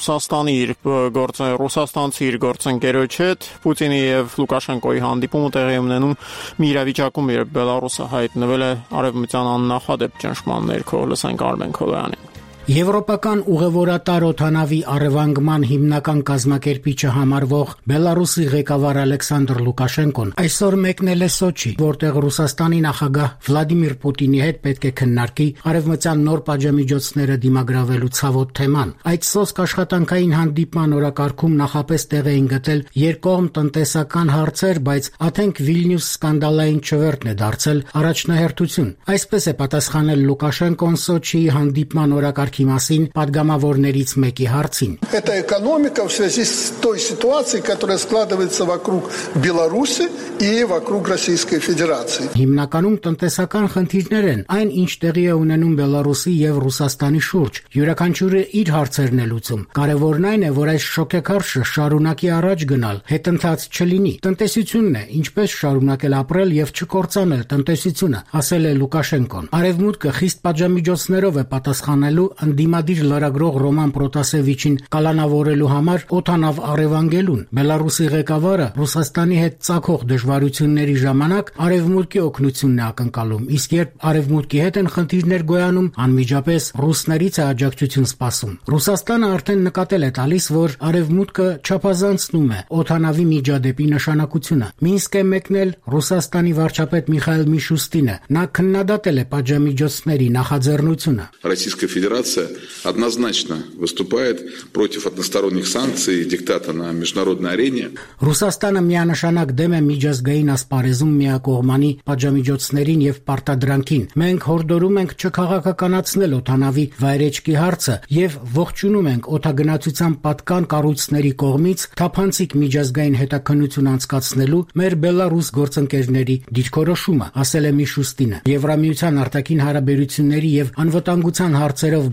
ռուսաստանցի իր գործընկերոջ հետ։ Պուտինի եւ Լուկաշենկոյի հանդիպումը տեղի է ունենում մի իրավիճակում, երբ Բելարուսը հայտնվել է արևմտյան աննախադեպ ճնշման ներքո։ Լսենք Արմեն Քոլոյանին։ Եվրոպական ուղևորատար օդանավի առևանգման հիմնական կազմակերպիչը համարվող Բելարուսի ղեկավար Ալեքսանդր Լուկաշենկոն այսօր մեկնել է Սոչի, որտեղ Ռուսաստանի նախագահ Վլադիմիր Պուտինի հետ պետք է քննարկի արևմտյան նոր պատժամիջոցները դիմագրավելու ցավոտ թեման։ Այդ սոսկ աշխատանքային հանդիպման օրակարգում նախապես տեղ էին գտել երկկողմ տնտեսական հարցեր, բայց Աթենք Վիլնյուս սկանդալային չվերթն է դարձել առաջնահերթություն։ Այսպես է պատասխանել Լուկաշենկոն Սոչիի հանդիպման օրակարգ մասին падգամավորներից մեկի հարցին։ Это экономика в связи с той ситуацией, которая складывается вокруг Беларуси и вокруг Российской Федерации. Հիմնականում տնտեսական խնդիրներ են, այն ինչ տեղի է ունենում Բելարուսի եւ Ռուսաստանի շուրջ։ Յուրաքանչյուրը իր հարցերն է լուծում։ Կարևորն այն է, որ այս շոկեքարշը շարունակի առաջ գնալ, հետընթաց չլինի։ Տնտեսությունն է, ինչպես շարունակել ապրել եւ չկործանել տնտեսությունը, ասել է Լուկաշենկոն։ Արևմուտքը խիստ պատժամիջոցներով է պատասխանելու ընդդիմադիր լրագրող Ռոման Պրոտասևիչին կալանավորելու համար օդանավ առևանգելուն։ Բելարուսի ղեկավարը Ռուսաստանի հետ ցակող դժվարությունների ժամանակ արևմուտքի օգնությունն է ակնկալում, իսկ երբ արևմուտքի հետ են խնդիրներ գոյանում, անմիջապես ռուսներից է աջակցություն սպասում։ Ռուսաստանը արդեն նկատել է տալիս, որ արևմուտքը չափազանցնում է օդանավի միջադեպի нշանակությունը։ Մինսկ է մեկնել Ռուսաստանի վարչապետ Միխայել Միշուստինը։ Նա քննադատել է պատժամիջոցների նախաձեռնությունը։ Российская Федерация однозначно выступает против односторонних санкций и диктата на международной арене. Ռուսաստանը միանշանակ դեմ է միջազգային ասպարեզում միակողմանի պատժամիջոցներին եւ պարտադրանքին։ Մենք հորդորում ենք չքաղաքականացնել օդանավի վայրեջքի հարցը եւ ողջունում ենք օդագնացության պատկան կառույցների կողմից թափանցիկ միջազգային հետաքննություն անցկացնելու մեր Բելարուս գործընկերների դիրքորոշումը, ասել է Միշուստինը։ Եվրամիության արտաքին հարաբերությունների եւ անվտանգության հարցերով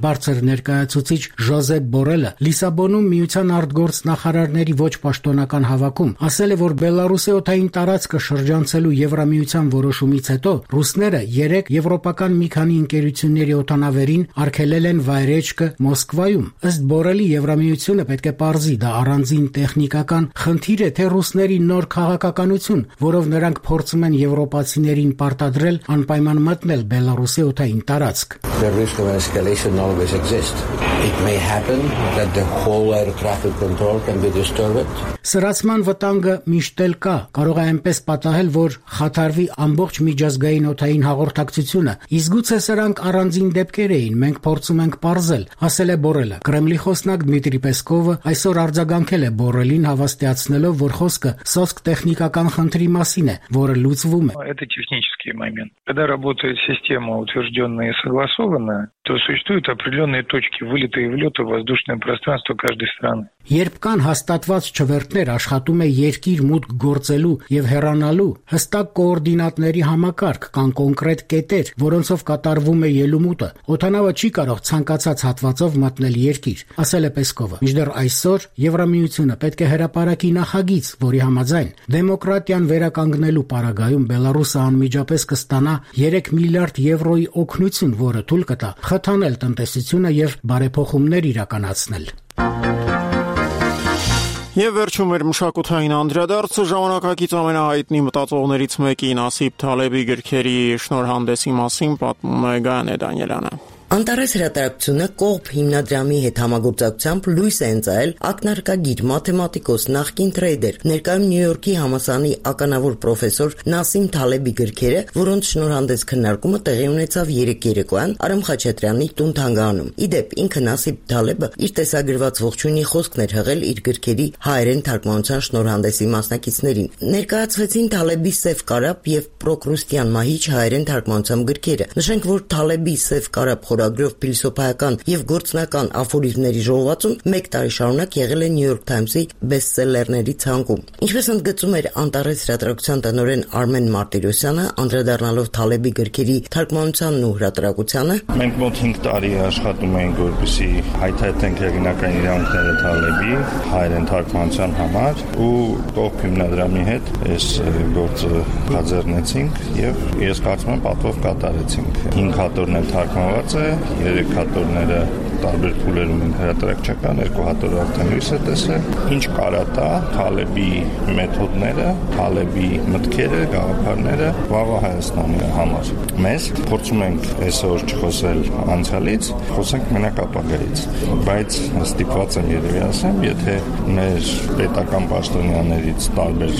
ամենաբարձր ներկայացուցիչ Ժոզեփ Բորելը Լիսաբոնում միության արտգործնախարարների ոչ պաշտոնական հավաքում ասել է, որ Բելարուսի օդային տարածքը շրջանցելու Եվրամիության որոշումից հետո ռուսները 3 եվրոպական մի քանի ընկերությունների օդանավերին արգելել են վայրեջքը Մոսկվայում։ Ըստ Բորելի Եվրամիությունը պետք է պարզի դա առանձին տեխնիկական խնդիր է, թե ռուսների նոր քաղաքականություն, որով նրանք փորձում են եվրոպացիներին պարտադրել անպայման մտնել Բելարուսի օդային տարածք։ The risk of escalation always exists. It may happen that the whole air traffic control can be disturbed. Սրացման վտանգը միշտ էլ կա, կարող է այնպես պատահել, որ խաթարվի ամբողջ միջազգային օդային հաղորդակցությունը, իսկ գուցե սրանք առանձին դեպքեր էին, մենք փորձում ենք պարզել, ասել է Բորելը։ Կրեմլի խոսնակ Դմիտրի Պեսկովը այսօր արձագանքել է Բորելին, հավաստիացնելով, որ խոսքը սոսկ տեխնիկական խնդրի մասին է, որը լուծվում է։ Это технический момент. Когда работает система утвержденная и согласованная, то существуют определенные точки вылета и влета в воздушное пространство каждой страны. Երբ կան հաստատված չվերթներ, աշխատում է երկիր մուտք գործելու եւ հեռանալու հստակ կոորդինատների համակարգ, կան կոնկրետ կետեր, որոնցով կատարվում է ելումուտը։ Օդանավը չի կարող ցանկացած հատվածով մտնել երկիր, ասել է Պեսկովը։ Մինչդեռ այսօր Եվրամիությունը պետք է հրապարակի նախագիծ, որի համաձայն դեմոկրատիան վերականգնելու պարագայում Բելարուսը անմիջապես կստանա 3 միլիարդ եվրոյի օգնություն, որը թույլ կտա խթանել տնտեսությունը եւ բարեփոխումներ իրականացնել։ Եվ վերջում էր մշակութային անդրադարձը ժամանակակից ամենահայտնի մտածողներից մեկի Նասիբ Թալեբի գրքերի շնորհանդեսի մասին պատմում է Գայանե Դանիելյանը։ Անտարես հրատարակությունը կողբ հիմնադրամի հետ համագործակցությամբ լույս է ընծայել ակնարկագիր մաթեմատիկոս նախկին տրեյդեր, ներկայում Նյու Յորքի համալսարանի ականավոր պրոֆեսոր Նասիմ Թալեբի գրքերը, որոնց շնորհանդես քննարկումը տեղի ունեցավ երեկ երեկոյան Արամ Խաչատրյանի տուն-թանգարանում։ Իդեպ ինքը Նասիբ Թալեբը իր տեսագրված ողջույնի խոսքն էր հղել իր գրքերի հայերեն թարգմանության շնորհանդեսի մասնակիցներին։ Ներկայացվեցին Թալեբի Սև կարապ եւ Պրոկրուստյան մահիճ հայերեն թարգմանությամբ գրքերը։ Նշենք, որ Թալեբի Սև կարապ խորագրով փիլիսոփայական եւ գործնական աֆորիզմների ժողովածուն 1 տարի շարունակ եղել է Նյու Յորք Թայմսի բեսթսելերների ցանկում։ Ինչպես ընդգծում էր Անտարես հրատարակության տնօրեն Արմեն Մարտիրոսյանը, անդրադառնալով Թալեբի գրքերի թարգմանությանն ու հրատարակությանը, մենք մոտ 5 տարի աշխատում ենք, որպեսզի հայտարարենք հեղինակային իրավունքները Թալեբի հայերեն թարգմանության համար ու կողբ հիմնադրամի հետ այս գործը կազմեցինք եւ ես կարծում եմ պատվով կատարեցինք։ 5 հատորն էլ թարգմանված է, 3 հատորները տարբեր փուլերում են հրատարակչական, 2 հատորը արդեն լույս է տեսել։ Ինչ կարա Թալեբի մեթոդները, Թալեբի մտքերը, գաղափարները վաղ Հայաստանի համար։ Mēs փորձում ենք այսօր չխոսել անցյալից, խոսենք մենակ ապագայից։ Բայց ստիպված եմ երևի ասեմ, եթե մեր պետական պաշտոնյաներից տարբեր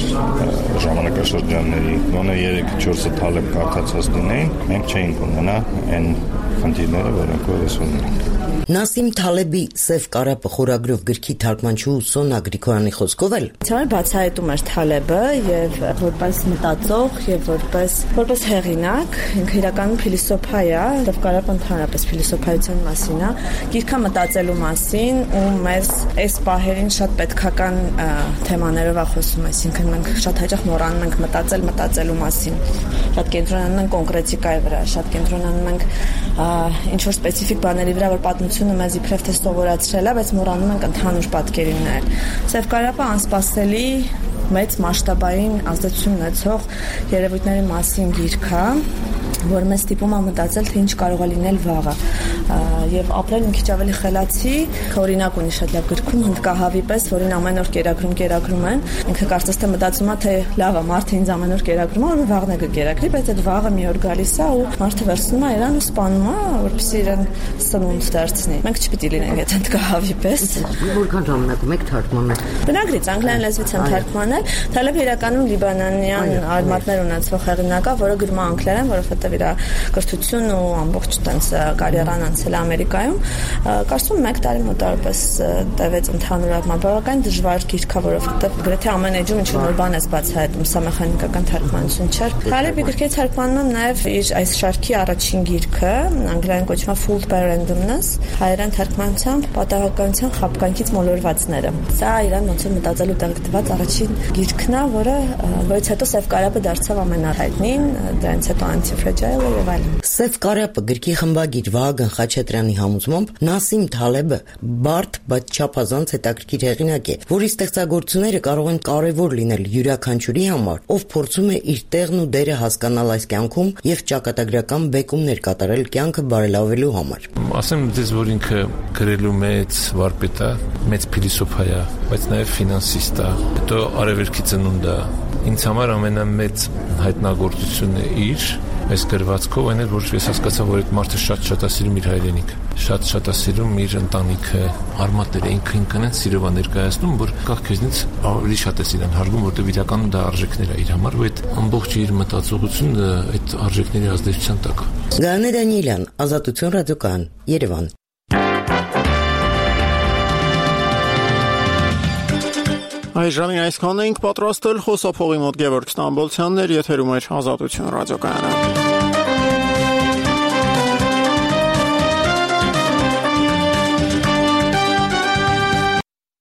ժամանակաշրջանների գոնե 3-4-ը Թալեբ կարդացած լինեին, մենք չէինք ունենա այն խնդիրները, որոնք այսօր ունենք։ Նասիմ Թալեբի Սև կարապը խորագրով գրքի թարգմանչու Սոնա Գրիգորյանի խոսքով էլ Ցավոք բացահայտում էր Թալեբը եւ որպես մտածող եւ որպես հեղինակ, ինքը իրականում փիլիսոփա է, Սև կարապը ընդհանրապես փիլիսոփայության մասին է, գիրքը մտածելու մասին ու մեզ այս պահերին շատ պետքական թեմաներով է խոսում, այսինքն մենք շատ հաճախ մոռանում ենք մտածելու մասին, շատ կենտրոնանում ենք կոնկրետիկայի վրա, շատ կենտրոնանում ենք ինչ որ սպეციფიկ բաների վրա, որ պատմությունը մեզ իբրև թե սովորացրել է, բայց մոռանում ենք ընդհանուր պատկերին նայել։ Սև կարապը անսպասելի մեծ մասշտաբային ազդեցություն ունեցող երևույթների մասին գիրք է, որ մեզ ստիպում է մտածել, թե ինչ կարող է լինել վաղը եւ ապրել մի քիչ ավելի խելացի, օրինակ ունի շատ լավ գրքում հնդկահավի պես, որին ամեն օր կերակրում են, ինքը կարծես թե մտածում է, թե լավ է, մարդը ինձ ամեն օր կերակրում է, որ վաղն է կերակրի, բայց այդ վաղը մի օր գալիս է ու մարդը վերցնում է իրան ու սպանում է, որպեսզի իրան սնունդ դարձնի։ Մենք չպիտի լինենք այդ հնդկահավի պես։ Որքան ժամանակում եք թարգմանել։ Բնագրից անգլերեն լեզվից եմ թարգմանել, Թալեբը իրականում լիբանանյան արմատներ ունեցող հեղինակ է, որը գրում է անգլերեն, որովհետեւ իր կրթությունն ու ամբողջ տենց կարիերան անցել է Ամերիկայում։ Կարծում եմ 1 տարի մոտավորապես տևեց ընդհանուր առմամբ, բավական դժվար գիրք է, որովհետեւ գրեթե ամեն էջում ինչ-որ նոր բան է բացահայտում, սա մեխանիկական թարգմանություն չէ։ Թալեբի գրքերի թարգմանումը նաև իր այս շարքի առաջին գիրքը, անգլերեն կոչվում է Fooled by Randomness, հայերեն թարգմանությամբ պատահականության խաբկանքից մոլորվածները։ Սա իրան ոնց որ մտածելու տեղ գտված առաջին գիրքն է, որից հետո Սև կարապը դարձավ ամենահայտնին, դրանից հետո Anti-Fragile եւ այլն։ Սև կարապը գրքի խմբագիր Վահագն Խաչատրյանի համոզմամբ Նասիմ Թալեբը բարդ, բայց չափազանց հետաքրքիր հեղինակ է, որի ստեղծագործությունները կարող են կարևոր լինել յուրաքանչյուրի համար, ով փորձում է իր տեղն ու դերը հասկանալ այս կյանքում եւ ճակատագրական բեկումներ կատարել կյանքը բարելավելու համար։ Ասեմ ձեզ, որ ինքը գրելու մեծ վարպետ է, մեծ փիլիսոփա է, բայց նաեւ ֆինանսիստ է, հետո արևելքի ծնունդ է։ Ինձ համար ամենամեծ հայտնագործությունը իր այս գրվածքով այն էր, որ ես հասկացա, որ այդ մարդը շատ է սիրում իր հայրենիքը, շատ է սիրում իր ընտանիքը, արմատները, ինքն այն սիրով է ներկայացնում, որ կախ քեզնից ավելի շատ է իրան հարգում, որտեղ իրականում դա արժեքներ է իր համար, ու այդ ամբողջ իր մտածողությունը այդ արժեքների ազդեցության տակ է։ Գաներ Դանիելյան, Ազատություն ռադիոկայան, Երևան։ Այժմ այսքանն էինք պատրաստել, խոսափողի մոտ Գևորգ Ստամբոլցյանն էր, եթերում էր Ազատություն ռադիոկայանը։